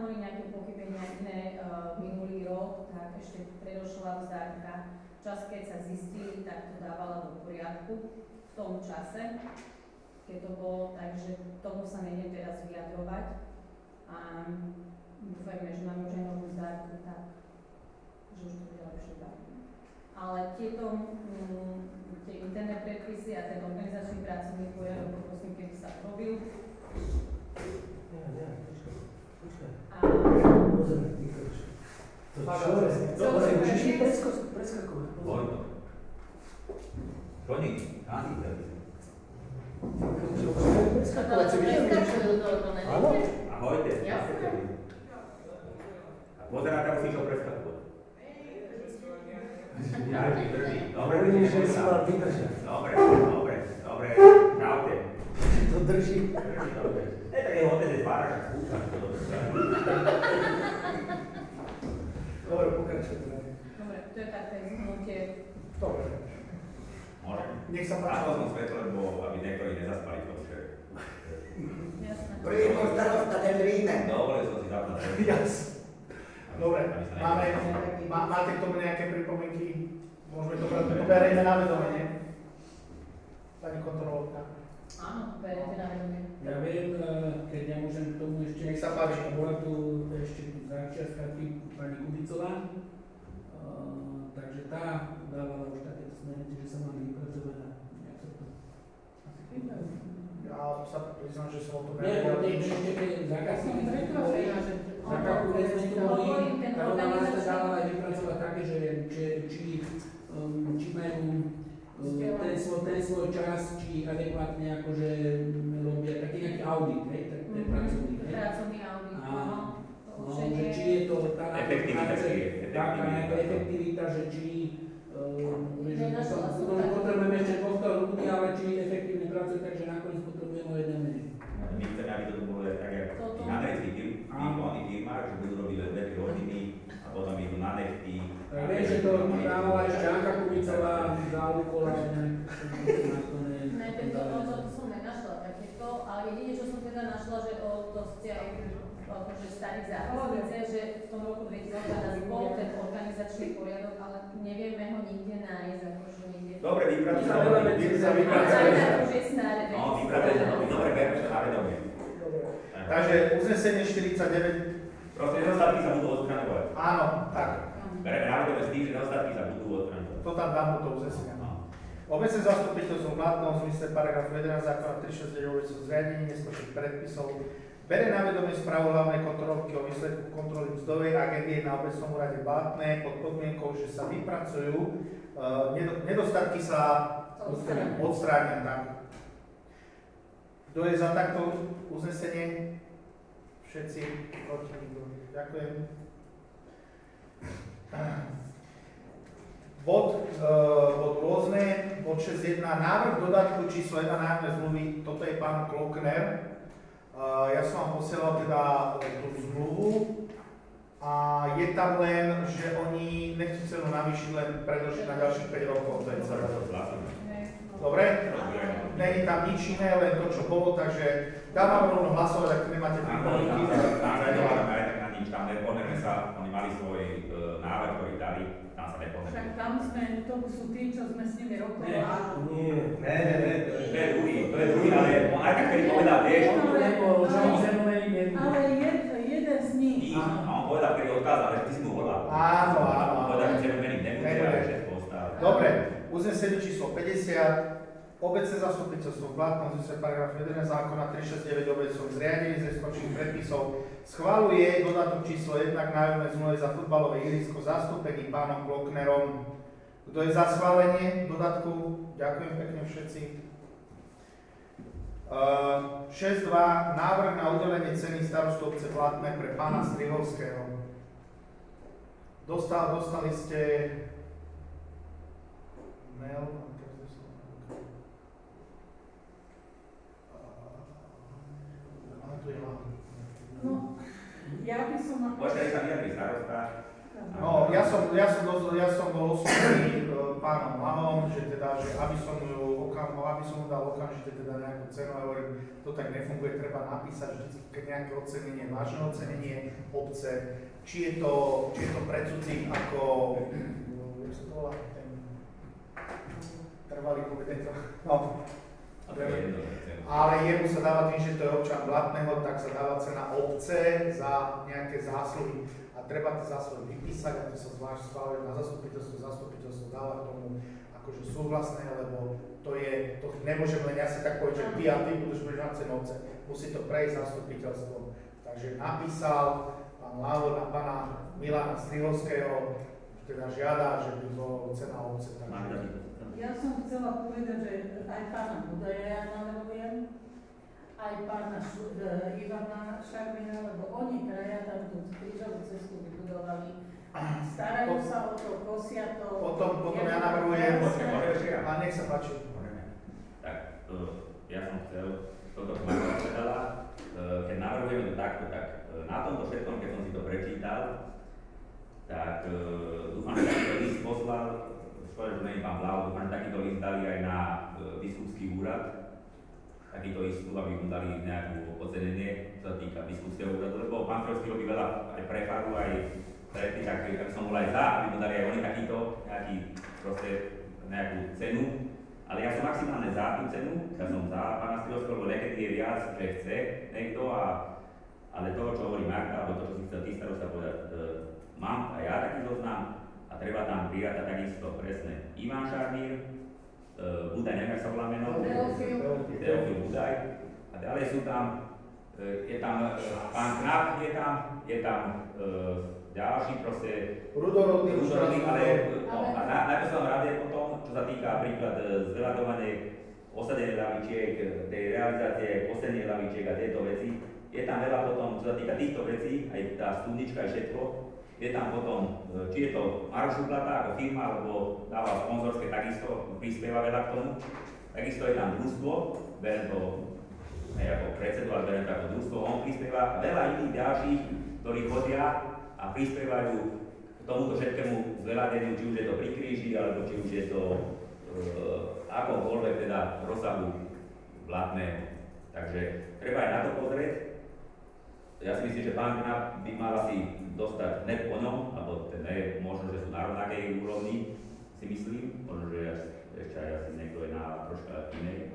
rok, tak ešte predošla vzdárka. Čas, keď sa zistili, tak to dávala do poriadku v tom čase, keď to bolo, takže tomu sa nejdem teraz vyjadrovať. A dúfajme, že máme už aj novú vzdárku, tak že už to bude lepšie dávať. Ale tieto mm, tie interné predpisy a ten organizačný pracovný poriadok, poprosím, keby sa urobil. Nie, nie, počkaj, počkaj. A... Pozrieme, vykoč. To čo? Dobre, musíš mi preskakovať. Vojto. Koník, kandidát. Preskakovať, čo vidíš? Áno? Ahojte. Jasné. A pozeráte, musíš ho preskakovať. Ja vydrží. Dobre, Hovorím, že vydrží. si mal vydržať. Dobre, dobre, dobre. Čaute. To drží. Drží, dobre. E, tak je otec je tvára, tak skúšam. Dobre, pokračuj. Dobre, to je také zhrnutie. Dobre. Môžem? Nech sa páči. Ako som svetlo, lebo aby niektorí nezaspali v tom včere. Jasné. Prvý bol starosta, ten ríme. Dobre, som si zapnul. Jasne. Dobre, máme, má, máte k tomu nejaké pripomienky? Môžeme to brať, berieme na vedomie, pani kontrolovka. Áno, berieme na vedomie. Ja viem, keď ja môžem k tomu ešte... Nech sa páči. Bola tu ešte záčiastka pani Kubicová, uh, takže tá dávala už takéto smernice, že sa máme vypracovať a nejak sa to... Ja sa priznám, že som o tom Nie, nevedel nie, nič. ešte keď zákazky sme tu Preto boli, ja, že... za takú vec sme tu boli, Hovorím, ten tak ona nás organizačný- dávala aj vypracovať také, že či, či, um, či majú um, ten, svoj, ten svoj čas, či adekvátne akože um, robia taký nejaký audit, hej, tak ten Mhm. pracovný, hej. Pracovný audit, Áno. áno. To No, určite. že či je to tá Efektivita, práce, či je taká nejaká efektivita. efektivita, že či um, že Nenašla som potom takú. potrebujeme ešte dvoch ľudí, ale či efektívne pracuje, takže nakoniec potrebujeme o jeden menej. My chceme, aby to bolo tak, jak v tých amerických firm- firmách, firmách, že budú robiť len dve tri hodiny a potom idú na nechty. Tak viem, že to dávala ešte Anka Kubicová za úkol, ale nejak na to ne... Ne, tento rozhod som nenašla takéto, ale jedine, čo som teda našla, že o to ste aj akože starý zápisnice, že v tom roku dvetisícdvanásť bol ten organizačný poriadok, ale nevieme ho nikde nájsť, akože niekde. Dobre, vypracujeme. Aj tak už je staré. No, vypracujeme. Dobre, berme sa na vedomie. Takže uznesenie štyridsaťdeväť. Proste nedostatky sa budú odstraňovať. Áno, tak. Bereme na vedomie s tým, že nedostatky sa budú odstraňovať. To tam dám do toho uznesenia. Obecné zastupiteľstvo v platnom zmysle paragrafu jedenásť zákona tristošesťdesiatdeväť o vecnom zriadení nespočných predpisov bere na vedomie správu hlavnej kontrolky o výsledku kontroly mzdovej agendy na obecnom úrade Bátne pod podmienkou, že sa vypracujú, uh, nedostatky sa odstránia tam. Kto je za takto uznesenie? Všetci proti nikto. Ďakujem. Bod, uh, bod rôzne, bod šesť jedna, návrh dodatku číslo jeden nájomnej zmluvy, toto je pán Klokner. Uh, ja som vám posielal teda tú zmluvu a je tam len, že oni nechcú cenu navýšiť, len predĺžiť na ďalších päť rokov. To je celé. Dobre? Není tam nič iné, len to, čo bolo, takže dávam rovno hlasovať, ak nemáte pripomienky. Tam sa nedovážame aj tak na nič, tam nepohneme sa, oni mali svoj uh, návrh, ktorý dali, tam sa nepohneme. Však tam sme, to sú tí, čo sme s nimi rokovali. Nie. Ne, ne, ne. To je druhý, to je druhý, ale on aj tak, ktorý povedal, vieš, On to nebol, že on sa mení jednu. Ale jed, jeden z nich. tým, a on povedal, ktorý odkázal, že ty si mu volal. Áno, áno. On povedal, že chceme meniť nebude, ale všetko ostáva. Dobre, uznesenie číslo päťdesiat, obecné zastupiteľstvo v platnom zmysle paragrafu jedenásť zákona tristošesťdesiatdeväť o obecnom zriadení z nespočných predpisov schvaľuje dodatok číslo jeden k nájomnej zmluve za futbalové ihrisko zastúpený pánom Kloknerom. Kto je za schválenie dodatku? Ďakujem pekne všetci. Uh, šesť dva, návrh na udelenie ceny starostu obce Platné pre pána Strihovského. Dostal, dostali ste mail. No, ja by som... Počkaj, sa vyjadri starosta. No, ja som, ja som, dosť, ja som bol oslovený uh, pánom Lahom, že teda, že aby som ju okam, aby som mu dal okamžite teda nejakú cenu, ja hovorím, to tak nefunguje, treba napísať vždy nejaké ocenenie, vážne ocenenie obce, či je to, či je to pre cudzích ako, jak sa to volá, ten trvalý pobyt, no, ale jemu sa dáva tým, že to je občan Blatného, tak sa dáva cena obce za nejaké zásluhy. A treba tie zásluhy vypísať, a to sa zvlášť schváluje na zastupiteľstvo, zastupiteľstvo dáva tomu akože súhlasné, lebo to je, to nemôžem len ja si tak povedať, že ty a ty budeš mať cenu obce. Musí to prejsť zastupiteľstvom. Takže napísal pán Lávor na pána Milana Strihovského, teda žiada, že by bolo cena obce. Takže... Ja som chcela povedať, že aj pána Budaja ja navrhujem, aj pána Šu, e, Ivana Šarmina, lebo oni traja tam tú krížovú cestu vybudovali. Starajú sa o to, kosia to. Potom, potom ja navrhujem, a nech sa páči. Tak, ja som chcel, toto Marta povedala, keď navrhujeme to takto, tak na tomto všetkom, keď som si to prečítal, tak dúfam, že takýto list poslal, škoda, že není pán Blau, dúfam, že takýto list dali aj na biskupský úrad, takýto listu, aby mu dali nejakú ocenenie, čo sa týka biskupského úradu, lebo pán Trojský robí veľa aj pre faru, aj pre tých, tak, tak som bol aj za, aby mu dali aj oni takýto, nejaký, proste, nejakú cenu. Ale ja som maximálne za tú cenu, ja som za pána Strihovského, lebo niekedy je viac, že chce niekto, a, ale toho, čo hovorí Marta, alebo to, čo si chcel ty starosta povedať, e, mám aj ja taký zoznam a treba tam prijať takisto presne Ivan Šarmír, e, Budaj, neviem, jak sa volá meno, Teofil Budaj, a ďalej sú tam, e, je tam e, pán Knap, je tam, je tam e, ďalší proste rudorodný, rudorodný, ale no, a na, na poslednom rade potom, čo sa týka príklad zveľadovanie osadených lavičiek, tej realizácie posledných lavičiek a tieto veci, je tam veľa potom, čo sa týka týchto vecí, aj tá studnička aj všetko, je tam potom, či je to Maroš Uplata ako firma, alebo dáva sponzorské, takisto prispieva veľa k tomu, takisto je tam družstvo, berem to ne ako predsedu, ale berem to ako družstvo, on prispieva veľa iných ďalších, ktorí chodia a prispievajú k tomuto všetkému zveľadeniu, či už je to pri kríži, alebo či už je to e, akomkoľvek teda rozsahu Blatného. Takže treba aj na to pozrieť. Ja si myslím, že pán Knap by mal asi dostať net po ňom, alebo teda možno, že sú na rovnakej úrovni, si myslím, možno, že ešte aj asi niekto je na troška inej.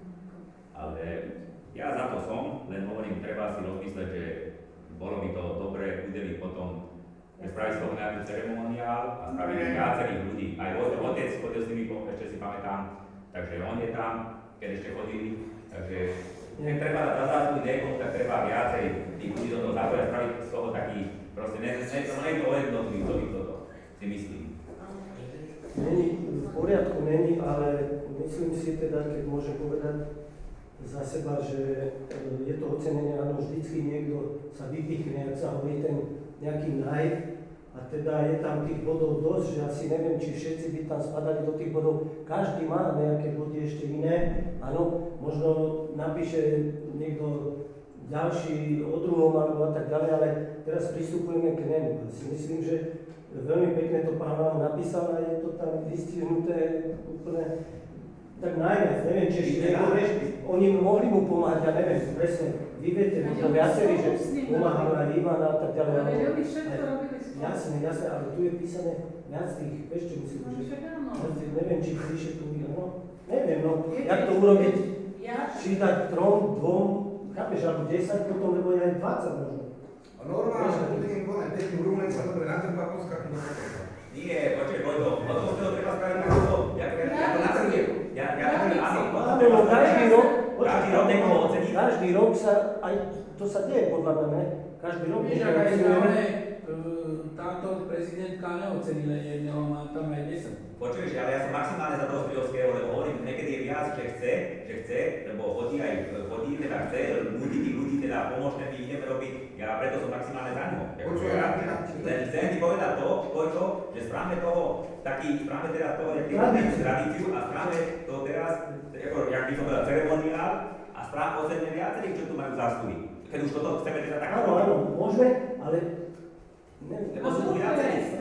Ale ja za to som, len hovorím, treba si rozmysleť, že bolo by to dobre udeliť potom, spraviť z toho nejaký ceremoniál a spraviť viacerých ľudí. Aj otec chodil s nimi, ešte si pamätám, takže on je tam, keď ešte chodili, takže keď treba dať zásadu niekomu, tak treba viacej tých ľudí do toho zapojiť a spraviť z toho taký, proste ne, ne, to nie je to o jednotný, to by toto, si myslím. Není, v poriadku není, ale myslím si teda, keď môžem povedať za seba, že je to ocenenie, áno, vždycky niekto sa vypichne, ak sa hovorí ten nejaký naj, a teda je tam tých bodov dosť, že asi neviem, či všetci by tam spadali do tých bodov, každý má nejaké body ešte iné, áno, možno napíše niekto ďalší o druhom alebo a tak ďalej, ale teraz pristupujeme k nemu. Ja si myslím, že veľmi pekne to pán vám napísal a je to tam vystihnuté úplne tak najviac, neviem, či ešte niekto, vieš, oni mohli mu pomáhať, ja neviem, presne, vy viete, no to viacerí, že pomáhali aj Ivan a tak ďalej. Ale oni všetko robili spolu. Jasne, jasne, ale tu je písané viac tých, vieš, čo musím, že neviem, či píše tu, no, neviem, no, jak to urobiť, či dať trom, dvom, chápeš, alebo desať potom, lebo je aj dvadsať možno. A normálne, budem konať, teď v Rumene sa dobre na ten pakovská kniha. Nie, počkej, poď to, o tom z toho treba spraviť takto, ja to natrhujem. Ja, ja natrhujem, áno, áno, no každý rok, každý rok niekoho ocení. Každý rok sa, aj to sa deje podľa mňa, ne? Každý rok niekoho ocenujeme. Táto prezidentka neocenila jedného, má tam aj desať. Počuješ, ale ja som maximálne za toho Strihovského, lebo hovorím, niekedy je viac, že chce, že chce, lebo chodí aj, chodí, teda chce, ľudí, tých ľudí, teda pomôžte, my ideme robiť, ja preto som maximálne za ňo. Len chcem ti povedať to, to, že správame toho, taký, správame teda toho, jak ty tradíciu a správame to teraz, ako, jak by som povedal, ceremoniál a správame oceníme viacerých, čo tu majú zásluhy. Keď už toto chceme teda tak... Áno, áno, môžeme, ale... Lebo sú tu viacerí.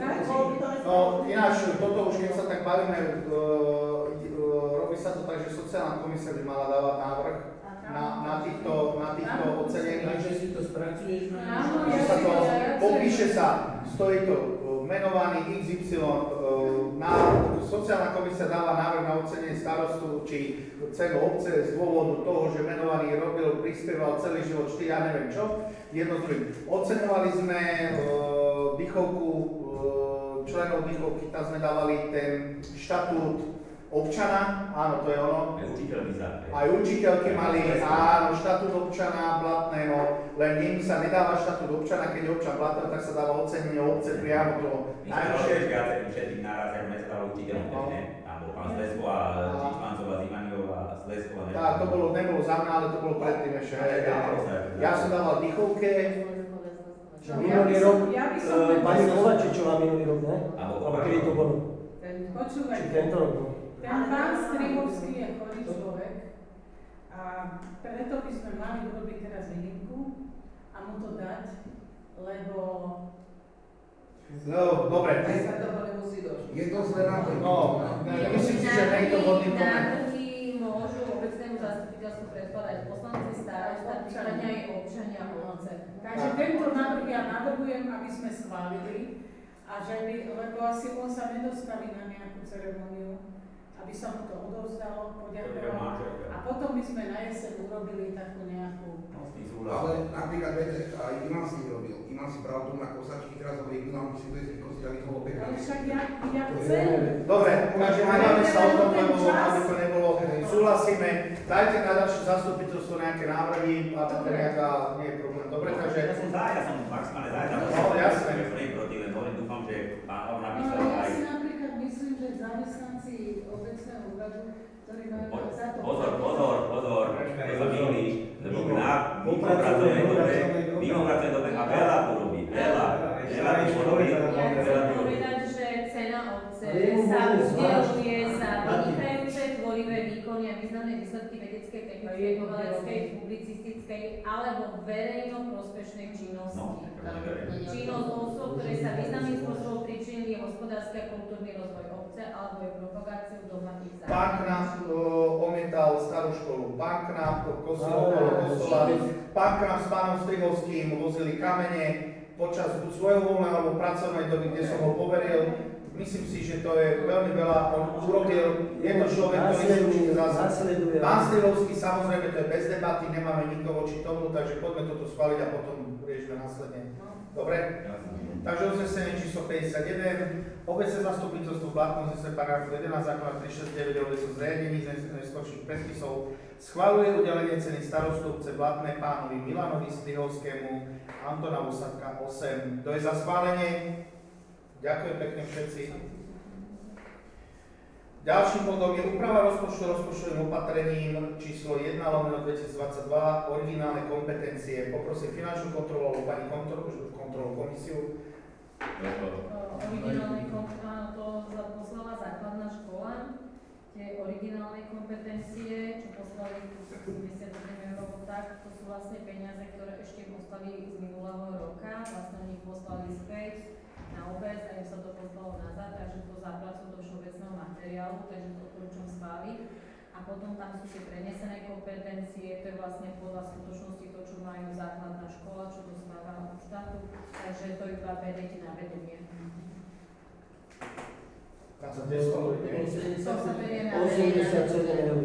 No, ináč, toto už keď sa tak bavíme, uh, uh, robí sa to tak, že sociálna komisia by mala dávať návrh na, na týchto, na týchto ocenení. Takže si to spracuješ na... Áno, ja si to popíše sa, stojí to menovaný iks ypsilon, na, sociálna komisia dáva návrh na ocenenie starostu či cenu obce z dôvodu toho, že menovaný robil, prispieval celý život štyri, ja neviem čo, jedno druhým. Oceňovali sme uh, dýchovku, uh, členov dýchovky, tam sme dávali ten štatút občana, áno, to je ono. Aj učiteľky sa. Aj učiteľky mali, áno, štatút občana Blatného, len im sa nedáva štatút občana, keď je občan Blatného, tak sa dáva ocenenie obce priamo to najvyššie. My sa dávali všetkých naraz, ako sme sa dávali učiteľom, ne? Tam bol pán Slesko a Žitvancová, Zimaniová, Slesko a tak, to bolo, nebolo za mňa, ale to bolo predtým ešte. Ja som dával dýchovke. Minulý rok, pani Kovačičová minulý rok, ne? Alebo kedy to bolo? Počúvajte. Či tento rok? Ten pán Stribovský je chorý človek a preto by sme mali urobiť teraz výnimku a mu to dať, lebo... No, dobre. Aj sa toho nemusí dožiť. Je to zle na to. No, myslím si, že nie je to vhodný moment. Návrhy môžu obecnému zastupiteľstvu predkladať poslanci, starosta, prípadne aj občania obce. Takže tento návrh ja navrhujem, aby sme schválili a že by, lebo asi on sa nedostaví na nejakú ceremoniu, aby sa mu to odovzdalo, poďakovalo a potom by sme na jeseň urobili takú nejakú... Ale napríklad, viete, aj Iman si robil, Iman si bral tu na kosačky, teraz hovorí, Iman musí dojsť kostiť, aby to bolo pekné. Ale však ja, ja chcem... Dobre, takže máme sa o tom, lebo aby to nebolo, súhlasíme, dajte na ďalšie zastupiteľstvo nejaké návrhy, a to nejaká, nie je problém. Dobre, takže... Ja som za, ja som maximálne za, no, jasné. Ja som proti, len hovorím, dúfam, že pán Hlav napísal no, ja aj... si napríklad myslím, že zamestnanci obecného úradu, ktorí majú za to... Pozor, pozor, pozor, to sa mýli, lebo na mimopracovnej dobe, mimopracovnej dobe a veľa urobí, veľa, veľa urobí, veľa urobí. Povedať, že cena obce sa udeluje za vynikajúce tvorivé výkony a významné výsledky vedeckej, technickej, umeleckej, publicistickej alebo verejno-prospešnej činnosti. Činnosť osôb, ktoré sa významným spôsobom pričinili hospodársky a kultúrny rozvoj obce alebo je propagáciu domácich zájmov. Pán Knap omietal starú školu, pán Knap kosil okolo kostola, pán Knap s pánom Strihovským vozili kamene počas buď svojho voľného alebo pracovnej doby, kde som ho poveril. Myslím si, že to je veľmi veľa, on urobil, je to človek, ktorý si určite zase. Pán Strihovský, samozrejme, to je bez debaty, nemáme nikto voči tomu, takže poďme toto schváliť a potom riešime následne. Dobre? Takže uznesenie číslo päťdesiatjeden. Obecné zastupiteľstvo v platnom zmysle paragrafu jedenásť zákona tristošesťdesiatdeväť o obecnom zriadení z neskôrších predpisov schvaľuje udelenie ceny starostu obce Blatné pánovi Milanovi Strihovskému Antona Vosadka osem. Kto je za schválenie? Ďakujem pekne všetci. Ďalším bodom je úprava rozpočtu rozpočtovým opatrením číslo jeden lomeno dvetisícdvadsaťdva, originálne kompetencie. Poprosím finančnú kontrolu alebo pani kontrolu, kontrolu komisiu. Originálne kompetencie, to poslala základná škola, tie originálne kompetencie, čo poslali sedemdesiatsedem eur, tak to sú vlastne peniaze, ktoré ešte poslali z minulého roka, vlastne oni poslali späť na obec a im sa to poslalo nazad, takže to zapracujú do všeobecného materiálu, takže to odporúčam schváliť. A potom tam sú tie prenesené kompetencie, to je vlastne podľa skutočnosti to, čo majú základná škola, čo dostáva od štátu, takže to iba beriete na vedenie. To sa berie na osemdesiatsedem eur.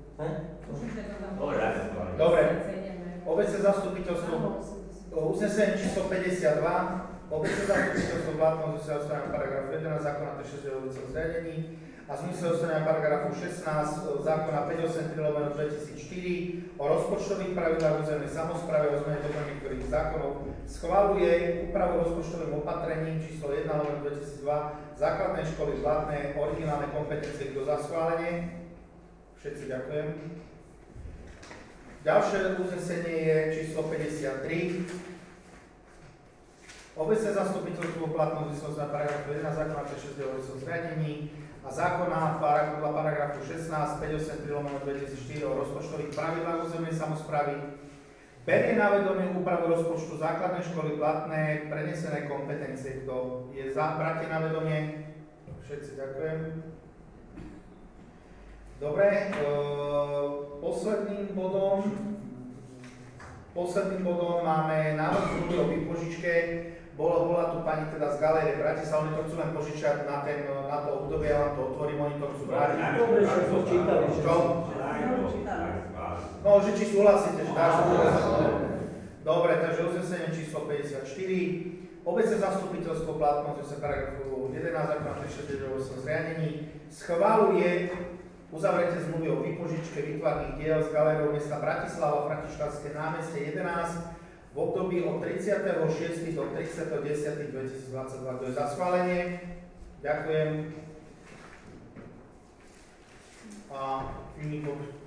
Dobre, obecné zastupiteľstvo, uznesenie číslo päťdesiatdva, obecné zastupiteľstvo v platnom zmysle odstránenia paragrafu jedenásť zákona tristošesťdesiatdeväť o obecnom zriadení a v zmysle odstránenia paragrafu šestnásť zákona päťstoosemdesiattri lomeno dvetisícštyri o rozpočtových pravidlách územnej samosprávy o zmene doplnení niektorých zákonov schvaľuje úpravu rozpočtovým opatrením číslo jeden lomeno dvetisícdva základnej školy Blatné originálne kompetencie. Kto za schválenie? Všetci ďakujem. Ďalšie uznesenie je číslo päťdesiattri. Obecné zastupiteľstvo v platnom zmysle paragrafu jedenásť zákona tristošesťdesiatdeväť o zriadení a zákona podľa paragrafu šestnásť päťstoosemdesiattri lomeno dvetisícštyri o rozpočtových pravidlách územnej samosprávy berie na vedomie úpravu rozpočtu základnej školy Blatné prenesené kompetencie. Kto je za, bratie na vedomie? Všetci ďakujem. Dobre, e, posledným bodom posledným bodom máme návrh zmluvy o výpožičke Bola, bola tu pani teda z galérie Bratislava, oni to chcú len požičať na, ten, na to obdobie, ja vám to otvorím, oni to chcú vrátiť. Dobre, že to čítali. Čo? No, že či súhlasíte, že dáš to. Dobre, takže uznesenie číslo päťdesiatštyri. Obecné zastupiteľstvo platnosť sa paragrafu jedenásť zákona tristošesťdesiatosem zriadení schvaľuje uzavretie zmluvy o výpožičke výtvarných diel s galériou mesta Bratislava, Františkánske námestie jedenásť v období od tridsiateho šiesteho do tridsiateho desátého dvetisícdvadsaťdva. To je za schválenie. Ďakujem. A iný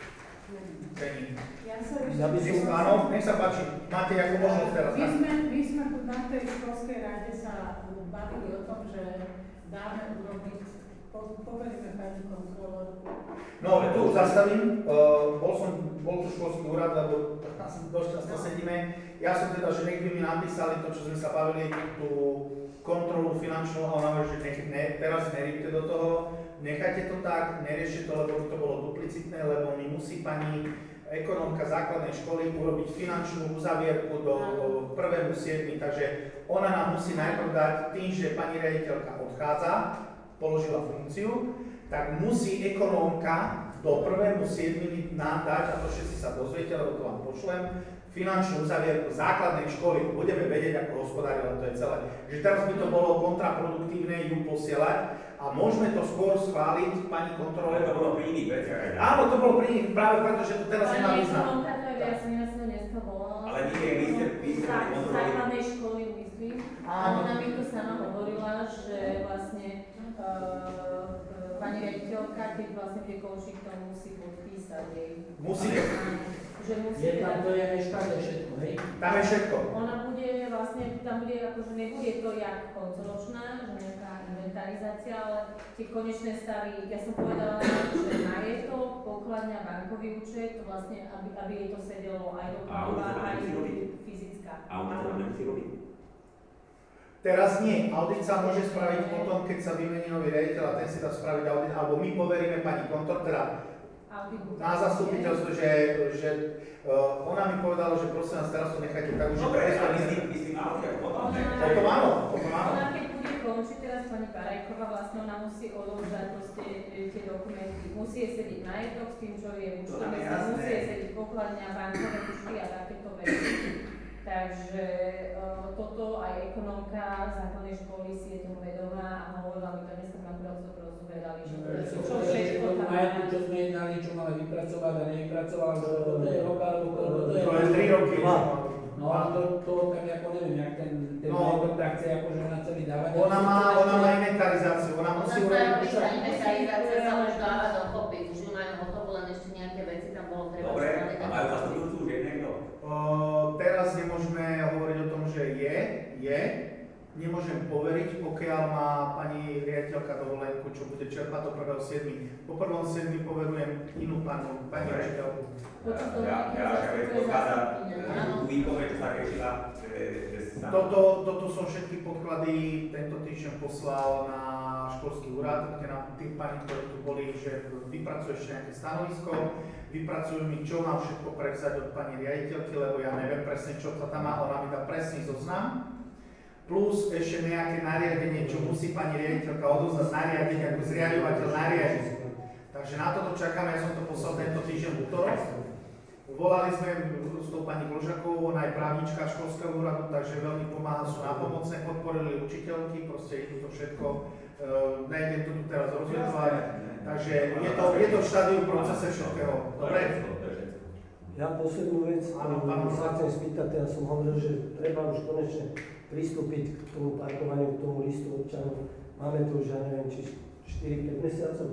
Ja sa ešte... Ja by som... Áno, nech sa páči. Máte ako možnosť teraz. My sme, my sme tu na tej školskej rade sa bavili o tom, že dáme urobiť, po, poveríme pani kontrolórku. No, tu už zastavím. Uh, bol som, bol tu školský úrad, lebo tam dosť často sedíme. Ja som teda, že nech by mi napísali to, čo sme sa bavili, tú kontrolu finančnú, a ona hovorí, že nech, ne, teraz nerýbte do toho, nechajte to tak, neriešte to, lebo by to bolo duplicitné, lebo mi musí pani ekonomka základnej školy urobiť finančnú uzavierku do prvému siedmy, takže ona nám musí najprv dať tým, že pani riaditeľka odchádza, položila funkciu, tak musí ekonomka do prvému siedmy nám dať, a to všetci sa dozviete, lebo to vám pošlem, finančnú uzavierku základnej školy, budeme vedieť, ako hospodárila, to je celé. Že teraz by to bolo kontraproduktívne ju posielať a môžeme to skôr schváliť, pani kontrolór. Ale to bolo pri iných veciach aj. Áno, to bolo pri iných, práve preto, že to teraz nemá význam. Ja som ja som dneska volala. Ale nie, vy ste, vy ste kontrolovali. Základnej školy, myslím. A ona mi to sama hovorila, že vlastne uh, pani riaditeľka, keď vlastne tie končí, to musí podpísať jej. Musí. Je tam to je neštále všetko, hej? Tam je všetko. Ona bude vlastne, tam bude akože nebude to jak koncoročná, že nejaká inventarizácia, ale tie konečné stavy, ja som povedala, že majetok, pokladňa, bankový účet, vlastne, aby, aby jej to sedelo aj do paliva, aj fyzická. A ona to nemusí robiť? Teraz nie. Audit sa môže spraviť potom, keď sa vymení nový riaditeľ a ten si dá spraviť audit, alebo my poveríme pani kontor, teda na zastupiteľstvo, že, že uh, ona mi povedala, že prosím nás teraz to nechajte tak už. Dobre, a myslím, myslím audit ako potom, ne? Potom áno, potom áno. Ona keď bude končiť teraz pani Parajková, vlastne ona musí odovzdať proste tie dokumenty. Musí jej sedieť majetok s tým, čo je účtovné, musí jej sedieť pokladňa, bankové účty a takéto veci. Takže uh, toto aj ekonomka základnej školy si je tomu vedomá a hovorila mi to dneska na kurálcov rozoberali, že to čo všetko tam majetku, čo sme jej dali, čo máme vypracovať a nevypracovať, že to je rok alebo to je... To je tri roky. No a to, to tak ako neviem, jak ten, ten no, majetok tak chce akože na celý dávať. Ona má, ona má inventarizáciu, ona musí urobiť... Ona inventarizácia sa už dáva do kopy, už ju majú hotovú, len ešte nejaké veci tam bolo treba... Dobre, a majú zastupujúcu už je niekto? Teraz nemôžeme hovoriť o tom, že je, je. Nemôžem poveriť, pokiaľ má pani riaditeľka dovolenku, čo bude čerpať do prvého siedmy. Po prvom siedmy poverujem inú panu, pani riaditeľku. Ja, ja však veď podkladám tú výkove, čo sa riešila, že sa... Toto, toto som všetky podklady tento týždeň poslal na školský úrad, kde nám tí pani, ktorí tu boli, že vypracujú ešte nejaké stanovisko, vypracujú mi, čo mám všetko prevzať od pani riaditeľky, lebo ja neviem presne, čo sa tam má, ona mi dá presný zoznam. Plus ešte nejaké nariadenie, čo musí pani riaditeľka odovzdať nariadenie ako zriaďovateľ nariadenie. Takže na toto čakám, ja som to poslal tento týždeň v útorok. Volali sme s tou pani Gložakovou, ona je právnička školského úradu, takže veľmi pomáha, sú nápomocné, podporili učiteľky, proste idú to všetko. Uh, nejdem to tu teraz rozvetovať, takže je to, je to v štádiu procese všetkého. Dobre? Ja poslednú vec, ktorú sa chcem spýtať, teraz som hovoril, že treba už konečne pristúpiť k tomu parkovaniu, k tomu listu občanov. Máme tu už, ja neviem, či štyri päť mesiacov.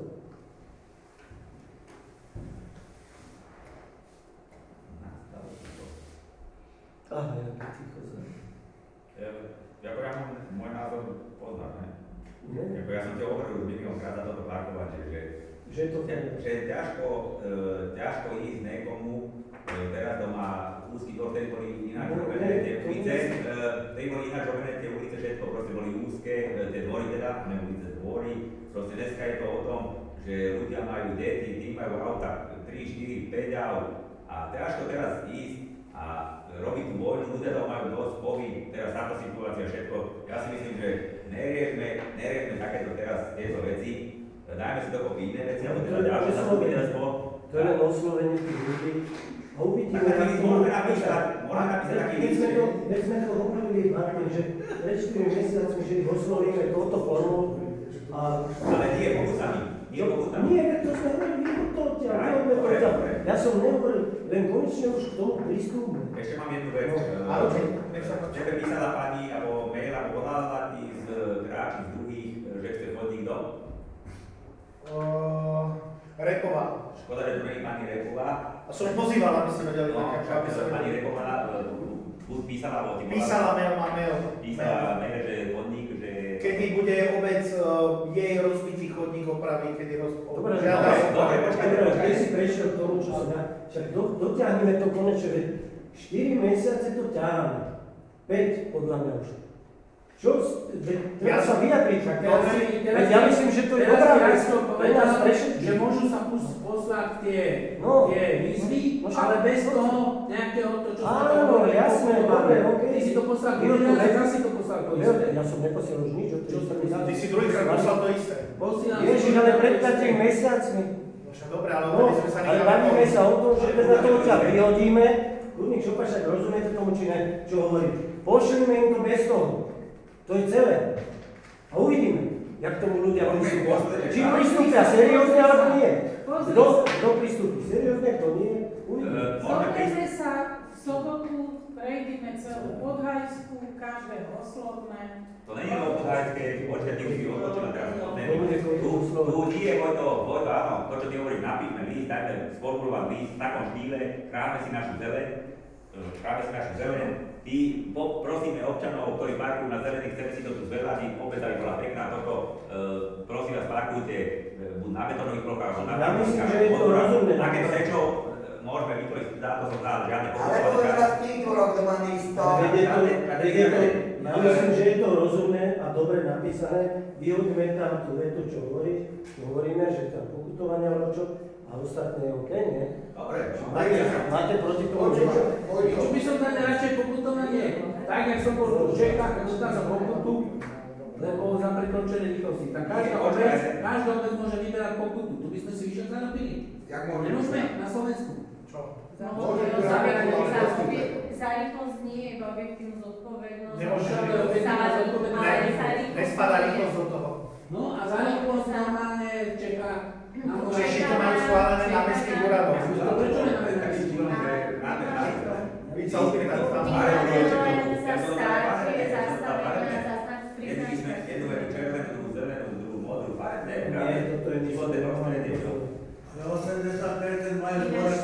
Aha, ja keď ticho zem. Jako ja mám môj názor poznať, ne? Nie? Jako ja som ti hovoril už miliónkrát za toto parkovanie, že, že, to že, že ťažko, e, ťažko ísť niekomu, e, teraz to má úzky dvor, vtedy boli ináč robené tie ulice, vtedy boli ináč robené tie ulice, všetko proste boli úzke, tie dvory teda, ne ulice, dvory, proste dneska je to o tom, že ľudia majú deti, tí majú auta tri, štyri, päť aut a ťažko teraz ísť a robiť tú vojnu, ľudia to majú dosť pohyb, teraz táto situácia všetko, teraz tieto veci, dajme si dokopy iné veci, alebo teda ďalšie zastupiteľstvo. To je len oslovenie tých ľudí. A uvidíme, tak taký môžeme napísať, môžeme napísať taký list. Keď sme to hovorili, Martin, že pred štyrmi mesiacmi, že ich oslovíme touto formou. Ale nie pokutami. Nie pokutami. Nie, to sme hovorili, to ťa, nehovoríme to ťa. Ja som nehovoril, len konečne už k tomu prístupu. Ešte mám jednu vec. Tebe písala pani, alebo mail, alebo volala ti z hráči z druhých, že chce chodník do? Repová. Škoda, že to nie je pani Repová. A som pozýval, aby ste vedeli. No, aby som pani Repová buď písala, alebo ti volala. Písala mail, má mail. Písala mail, že chodník, že... Keď mi bude obec jej rozbitý chodník opraviť, keď je rozbitý. Dobre, dobre, dobre, keď si prešiel k tomu, čo sa dá, však dotiahneme to konečne, veď štyri mesiace to ťaháme. päť podľa mňa už. Čo? Treba sa vyjadriť. Veď ja myslím, že to je dobrá vec. Že môžu sa poslať tie výzvy, ale bez toho nejakého to, čo sme to hovorili. Áno, jasné, dobre, okej. Ty si to poslal druhý raz, a zase to poslal to isté. Ja som neposielal už nič. Ty si druhýkrát poslal to isté. Ježiš, ale pred piatimi mesiacmi. No však dobre, ale hovorili sme sa nikam. Ale bavíme sa o tom, že teda to ťa vyhodíme. Ľudník Šopašák, rozumiete tomu, či ne, čo hovorím. Pošlíme im to bez toho. To je celé. A uvidíme, jak tomu ľudia pristúpia. Či pristúpia seriózne, alebo nie. Kto, kto pristúpi seriózne, kto nie. Uvidíme. Zoberieme sa v sobotu, prejdeme celú Podhajsku, každého oslovme. To nie je o Podhajské, počkaj, ty už si odločila teraz. Tu nie je Vojto, Vojto, áno, to, čo ty hovoríš, napíšme list, dajme sformulovať list v takom štýle, kráme si našu zeleň, kráme si našu zeleň. Ty prosíme občanov, ktorí parkujú na zelených, chceme si to tu zvedľadiť, opäť tady bola pekná toto, prosím vás, parkujte buď na betónových plochách, alebo na ja myslím, že je to rozumné. Také sečo môžeme vytvoriť, dá to som dál, žiadne pokusovať. Ale to je raz týturok, to má místo. Ja myslím, že je to rozumné a dobre napísané. Vyhodíme tam tú vetu, čo hovorí, čo hovoríme, že tam pokutovanie alebo čo, a ostatné je OK, nie? Dobre. Máte proti tomu niečo? Čo by som tam radšej pokutovanie? Tak, jak som bol v Čechách, tak dostal som pokutu, lebo za prekročené rýchlosti. Tak každá obec, každá obec môže vyberať pokutu. Tu by sme si vyšiel zarobili. Jak môžeme? Nemôžeme na Slovensku. Čo? Za rýchlosť nie je iba objektívnu zodpovednosť. Nemôže byť. Nespadá rýchlosť do toho. No a za rýchlosť normálne v Čechách. Češi to majú schválené na mestských úradoch. Prečo nemáme taký čílom, že máme na Víc sa odkrytať tam. Jednu sme jednu veru červenú, druhú zelenú, druhú modrú, farebné. Nie, toto je životné prostredie. Ale osemdesiat percent majú skôr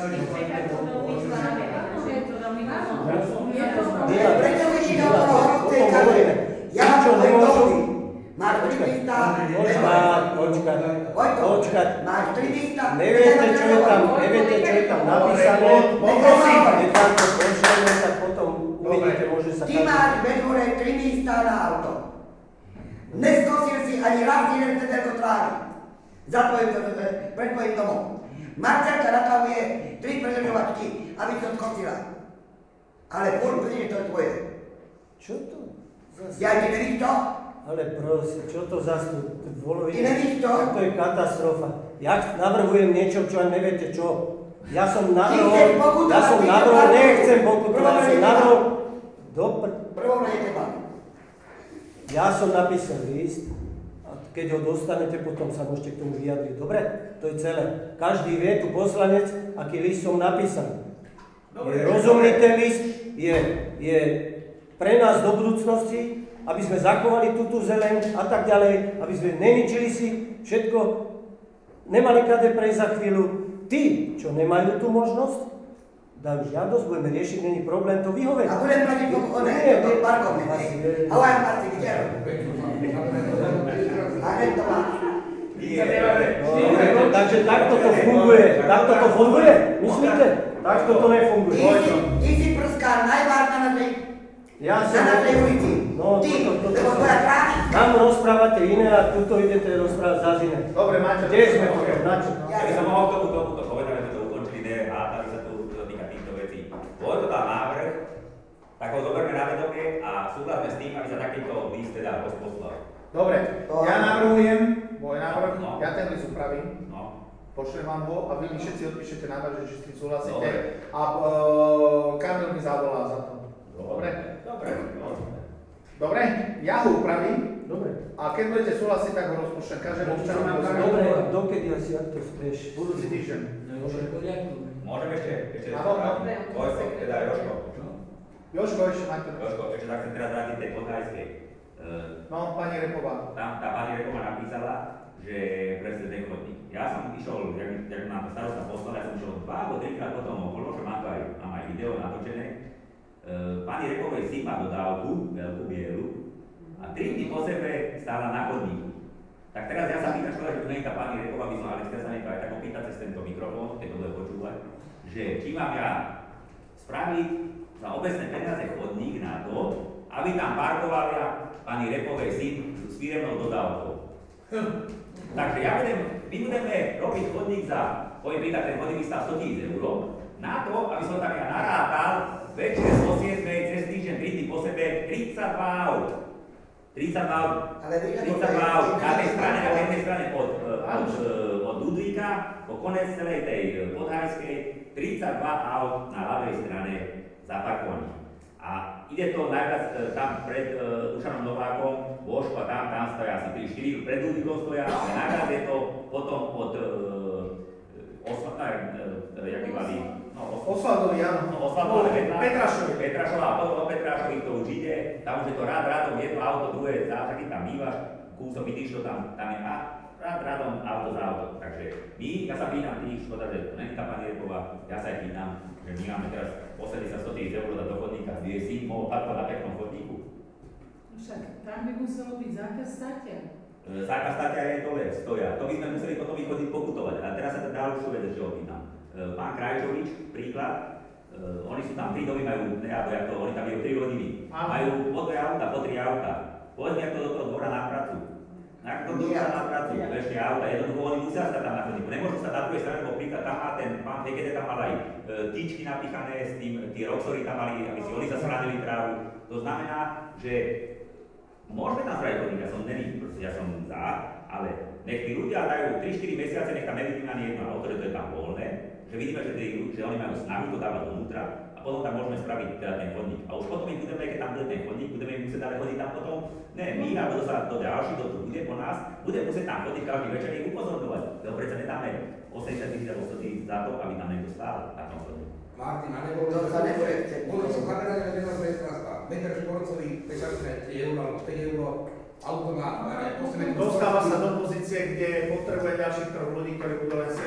Prečo vyšli do toho horúcej kaže? Ja som tvoj dobrý. Máš tri místa. Počkať, počkať, počkať. Máš tri místa. Neviete, čo je tam, neviete, čo je tam napísané. Poprosím. Keď vám to pošleme, tak potom uvidíte, môže sa... Ty máš vedúre tri místa na auto. Neskosil si ani raz jeden centimetr trávy. Za tvojim, pred tvojim domom. Marcelka natavuje tri predržovačky, aby to skosila. Ale furt tvrdí, že to je tvoje. Čo to? Ja ti nevíš to? Ale prosím, čo to zase volovite? Ty nevíš to? To je katastrofa. Ja navrhujem niečo, čo ani neviete čo. Ja som navrhol, ja som navrhol, nechcem pokutovať, ja som navrhol... Dopr... Prvom je teba. Ja som napísal list, a keď ho dostanete, potom sa môžete k tomu vyjadriť. Dobre? To je celé. Každý vie, tu poslanec, aký list som napísal. Je rozumný ten list, je, je pre nás do budúcnosti, aby sme zachovali túto zeleň a tak ďalej, aby sme neničili si všetko, nemali kade prejsť za chvíľu. Tí, čo nemajú tú možnosť, dajú žiadosť, budeme riešiť, není problém to vyhovieť. A budem platiť pokuty, to je parkovný. A vám máte kde? A hned to máš. Takže takto to funguje, takto to funguje, myslíte? Takto to nefunguje. Ty si prskár najvárna na tej, ja na našej ulici. No, ty, to, to, to, lebo tvoja kráčka. tam rozprávate iné a tuto idete rozprávať za iné. Dobre, máte. Kde sme to? Na čo? Ja by som mohol k tomu tomuto povedať, aby sme to ukončili, D R H, aby sa tu dotýka týchto vecí. Vojto dal návrh, tak ho zoberme na vedomie a súhlasme s tým, aby sa takýto list teda poslal. Dobre, To- ja navrhujem, môj návrh, No. ja ten list upravím, No, pošlem vám ho a vy mi všetci odpíšete návrh, že s tým súhlasíte. Dobre. A uh, Kamil mi zavolá za to. Dobre? Dobre, dobre. Dobre? Ja ho upravím Dobre. a keď budete súhlasiť, tak ho rozpočtem každému občanovi. Dobre, a dokedy asi, ak to chceš? Budúci týždeň. Dobre, v poriadku. Môžem ešte, ešte Áno, áno. Vojko, teda Jožko. Jožko, ešte máte. Jožko, ešte tak chcem teraz vrátiť tej podhajskej. Uh, No, pani Repová. tam tá pani Reková napísala, že presne ten chodník. Ja som išiel, jak, jak nám to starosta poslal, ja som išiel dva alebo trikrát potom okolo, že mám to aj, mám aj video natočené. Uh, pani Rekovej syn má dodávku, veľkú bielu, a tri dny po sebe stála na chodníku. Tak teraz ja sa pýtam škoda, že tu nie je tá pani Reková, by som Alexia sa nechal aj tak opýtať cez tento mikrofón, keď to bude počúvať, že či mám ja spraviť za obecné peniaze chodník na to, aby tam parkovali pani Repovej syn s firemnou dodávkou. Takže ja budem, my budeme robiť chodník za, poviem príklad, ten chodník by stál sto tisíc eur, na to, aby som tam ja narátal večer o siedmej cez týždeň tri dny po sebe tridsaťdva aut. tridsaťdva aut. Ale vieš, ako tridsaťdva to je- aut. Na tej strane, na jednej strane od, od, od Ludvíka po konec celej tej podhajskej tridsaťdva aut na ľavej strane zaparkovaných. A ide to najviac e, tam pred e, Dušanom Novákom, Božko a tam, tam stoja asi tri štyri, pred Ludvíkom stoja, ale najviac je to potom od e, Osvata, e, e, jak bývalý, no, Osvaldovi, áno. no, Osvata, Petrašovi. Petrašova, a potom od Petrášových to už ide, tam už je to rád rádom, jedno auto, druhé, zázraky tam bývaš, kúsok vidíš to tam, tam je a rád rádom auto za auto. Takže my, ja sa pýtam tých, škoda, že to není tá pani Repová, ja sa aj pýtam, že my máme teraz osemdesiat sto tisíc eur do chodníka, kde je syn mohol parkovať na peknom chodníku. Však tam by muselo byť zákaz státia. E, Zákaz státia je dole, stoja. To by sme museli potom vychodiť pokutovať. A teraz sa teda ďalšiu vec ešte opýtam. E, Pán Krajčovič, príklad, e, oni sú tam tri domy, majú, ne, ako ja to, oni tam majú tri rodiny. Áno. Majú po dve auta, po tri auta. Povedz mi, ako do toho dvora na pracu. Ako do dvora na pracu, ešte auta. Jednoducho oni musia stať tam na chodníku. Nemôžu sa na druhej strane, lebo príklad tam má ten pán Hegede tam mal aj e, tyčky napichané s tým, tie roxory tam mali, aby si oni zasprávili trávu. To znamená, že môžeme tam spraviť chodník, ja som není, proste ja som za, ale nech tí ľudia dajú tri štyri mesiace, nech tam nevidíme ani jedno auto, že to je tam voľné, že vidíme, že, tí, že oni majú snahu to dávať dovnútra a potom tam môžeme spraviť teda ten chodník. A už potom ich budeme, keď tam bude ten chodník, budeme im musieť ale chodiť tam potom, ne my, alebo to sa to ďalší, to tu bude po nás, budeme musieť tam chodiť každý večer ich upozorňovať, lebo predsa nedáme osemdesiat tisíc alebo sto tisíc za to, aby tam niekto stál na tom chodníku. Martin, a nebolo To sa nebude chcieť. Bolo som kamerálne jedna priestranstva. Meter štvorcový, päťdesiat eur alebo päť eur, auto na osem. Dostáva sa do pozície, kde potrebuje ďalších troch ľudí, ktorí budú len sedieť